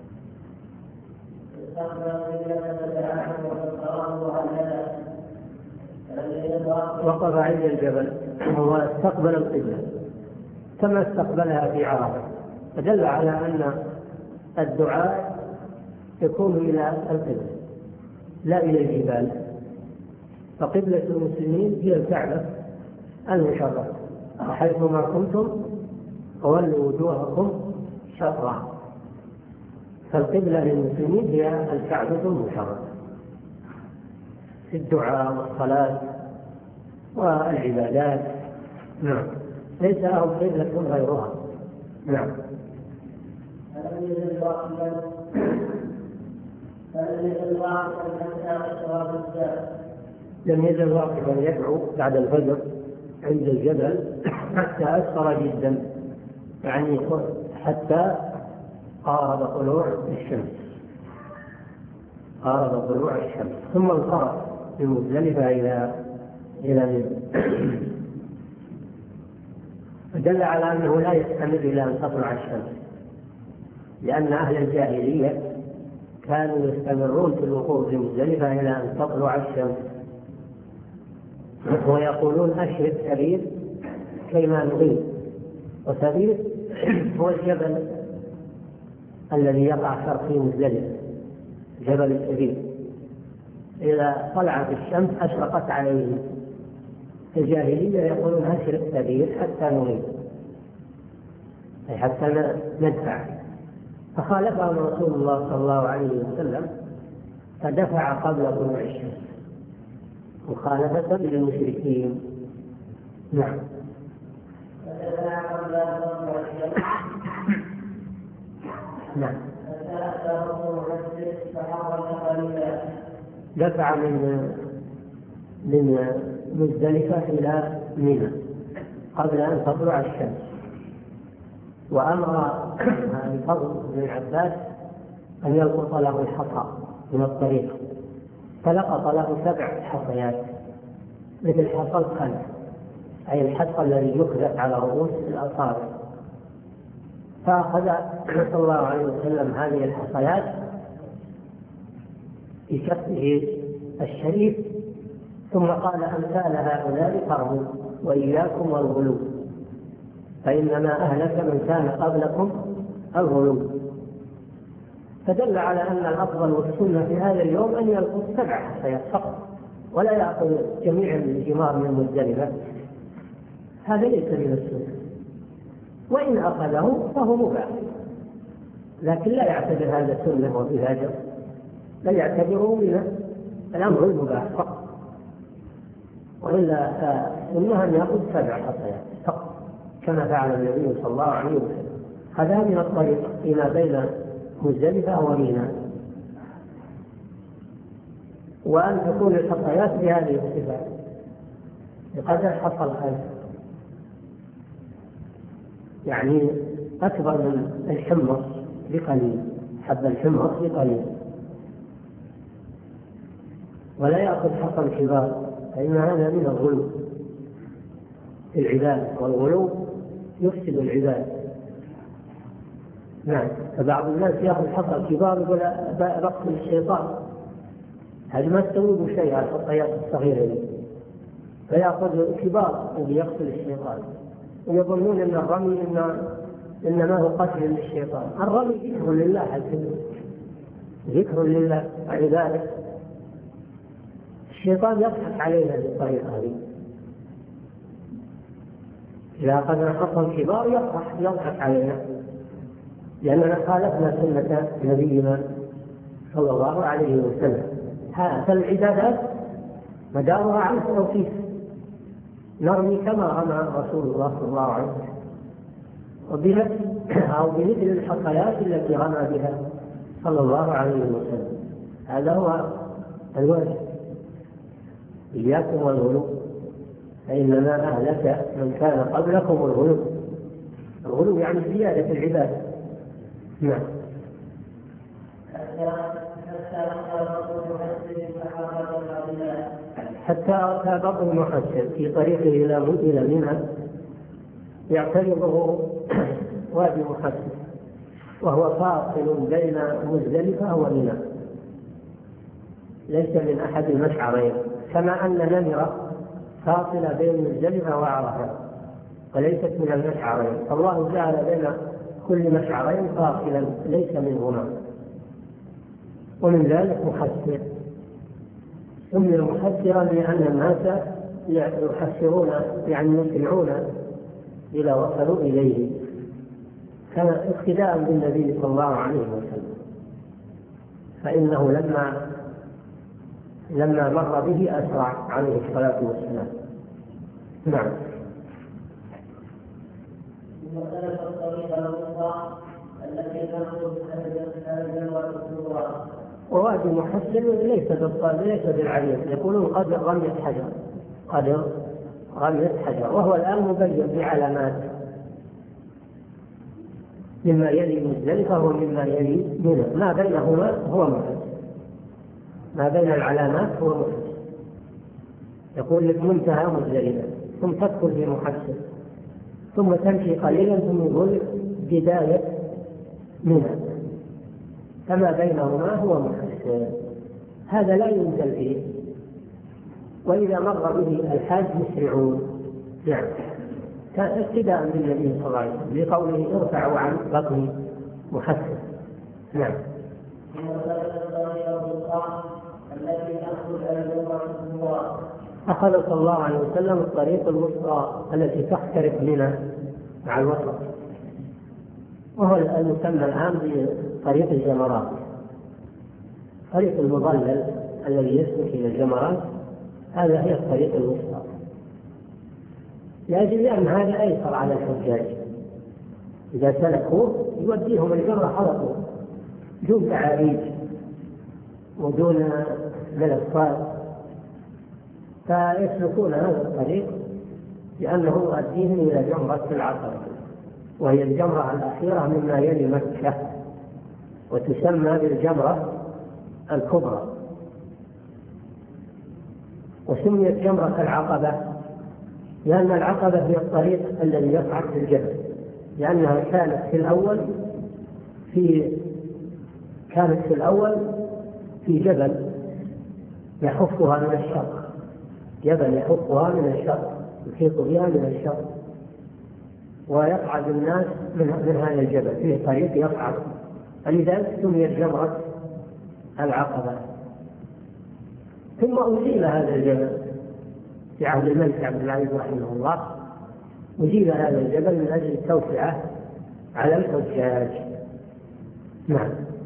وقف عند الجبل واستقبل القبلة كما استقبلها في عرفة، فدل على أن الدعاء يكون إلى القبلة لا إلى الجبال، فقبلة المسلمين هي الكعبة المشرفة، وحيثما كنتم فولوا وجوهكم شطرها، فالقبلة للمسلمين هي الكعبة المشرفة في الدعاء والصلاة والعبادات. نعم. ليس لهم قبلة غيرها. نعم. لم يزل واقفا يدعو بعد الفجر عند الجبل حتى أسفر جدا، يعني حتى قارب طلوع الشمس قارب طلوع الشمس ثم انصرف من مزدلفة إلى إلى فدل على أنه لا يستمر إلى أن تطلع الشمس، لأن أهل الجاهلية كانوا يستمرون في الوقوف في مزدلفة إلى أن تطلع الشمس، ويقولون أشرب سبيل كيما نغيب، وسبيل هو الجبل الذي يقع شرقي مزدلفة، جبل السبيل، إذا طلعت الشمس أشرقت عليه. الجاهلية يقولون أشرب سبيل حتى نغيب، أي حتى ندفع. فخالفهم رسول الله صلى الله عليه وسلم فدفع قبل طلوع الشمس مخالفة للمشركين. نعم. نعم. دفع من من مزدلفة إلى منى قبل أن تطلع الشمس، وأمر الفضل بن عباس أن يلقط له الحصى من الطريق، فلقط له سبع حصيات مثل حصى الخلف، أي الحصى الذي يخلف على رؤوس الأصابع. فأخذ صلى الله عليه وسلم هذه الحصيات في كفه الشريف، ثم قال: أمثال هؤلاء فرموا وإياكم والغلو، فإنما أهلك من كان قبلكم الغلو. فدل على أن الأفضل والسنة في هذا اليوم أن يلقط سبع حصيات فقط، ولا يأخذ جميع الجمار من مزدلفة، هذا ليس من السنة. وإن أخذه فهو مباح، لكن لا يعتبر هذا سنة وبهذا، بل يعتبره من الأمر المباح فقط. وإلا فإنها أن يأخذ سبع حصيات فقط كما فعل النبي صلى الله عليه وسلم. هذا من الطريق فيما بين مزدلفة ومنى، وأن تكون الحصيات بهذه الصفات بقدر حصى الخلف، يعني أكبر من الحمص بقليل، حب الحمص بقليل، ولا يأخذ حصى الكبار، فإن هذا من الغلو في العبادة، والغلو يفسد العبادة. نعم. فبعض الناس يأخذ حصى الكبار يقول رقص الشيطان، هذا ما تسوي شيء على الحصيات الصغيرة دي، فيأخذ الكبار ويقتل الشيطان، ويظنون أن الرمي إنما هو قتل للشيطان. الرمي ذكر لله، ذكر لله عباده. الشيطان يضحك علينا بالطريقة هذه، إذا أخذنا حصى الكبار يضحك يضحك علينا، لأننا خالفنا سنة نبينا صلى الله عليه وسلم. فالعبادات مدارها على التوقيف، نرمي كما رمى رسول الله صلى الله عليه وسلم، وبنفس أو بمثل الحصيات التي رمى بها صلى الله عليه وسلم. هذا هو الواجب. إياكم والغلو، فإنما أهلك من كان قبلكم الغلو. الغلو يعني زيادة العبادة. نعم. حتى أتى بعض المحسن في طريقه إلى إلى منى يعتبره وادي محسن، وهو فاصل بين مزدلفة ومنى، ليس من أحد المشعرين، كما أن نمرة فاصلة بين مزدلفة وعرفة وليست من المشعرين. فالله جعل بين كل مشعرين فاصلا ليس منهما، ومن ذلك محسر. سمي محسرا لأن الناس يحسرون يعني يسرعون إلى وصلوا إليه، كان اقتداء بالنبي صلى الله عليه وسلم، فإنه لما لما مر به أسرع عليه الصلاة والسلام. نعم. وسلك الطريق الوسطى التي تخرج الجنوة الكبرى. ووادي محسن ليس بالطالب ليس بالعليم، يقولون قدر رمية حجر، قدر رمية حجر، وهو الآن مبين بعلامات مما يلي مزدلفة ومما يلي منى، ما بينهما هو محسن، ما بين العلامات هو محسن. يقول لك منتهى مزدلفة، ثم تدخل في محسن، ثم تمشي قليلا ثم يقول بداية منى، فما بينهما هو محسن. هذا لا ينزل فيه، وإذا مر به الحاج يسرعون. يعني كان اقتداء بالنبي صلى الله عليه وسلم لقوله ارفعوا عن بطن محسن. نعم. أخذ صلى الله عليه وسلم الطريق الوسطى التي تحترق منى مع الوسط، وهو المسمى العام بطريق الجمرات. طريق المظلل الذي يسلك إلى الجمرات هذا هي الطريق الوسطى، لأجل أن هذا أيسر على الحجاج، إذا سلكوه يوديهم الجمرة على طول دون تعاريج ودون ملفات، فيسلكون هذا الطريق لأنه يؤديهم إلى جمرة العقبة، وهي الجمرة الأخيرة مما يلي مكة، وتسمى بالجمرة الكبرى. وسميت جمرة العقبة لأن العقبة هي الطريق الذي يصعد في الجبل، لأنها كانت في الأول في كانت في الأول في جبل يحفها من الشرق، جبل يحفها من الشرق، يحيط بها من الشرق، ويصعد الناس من, من هذا الجبل فيه طريق يصعد، فلذلك سميت جمرة العقبة. ثم أزيل هذا الجبل في عهد الملك عبد العزيز رحمه الله، أزيل هذا الجبل من أجل التوسعة على الحجاج. نعم.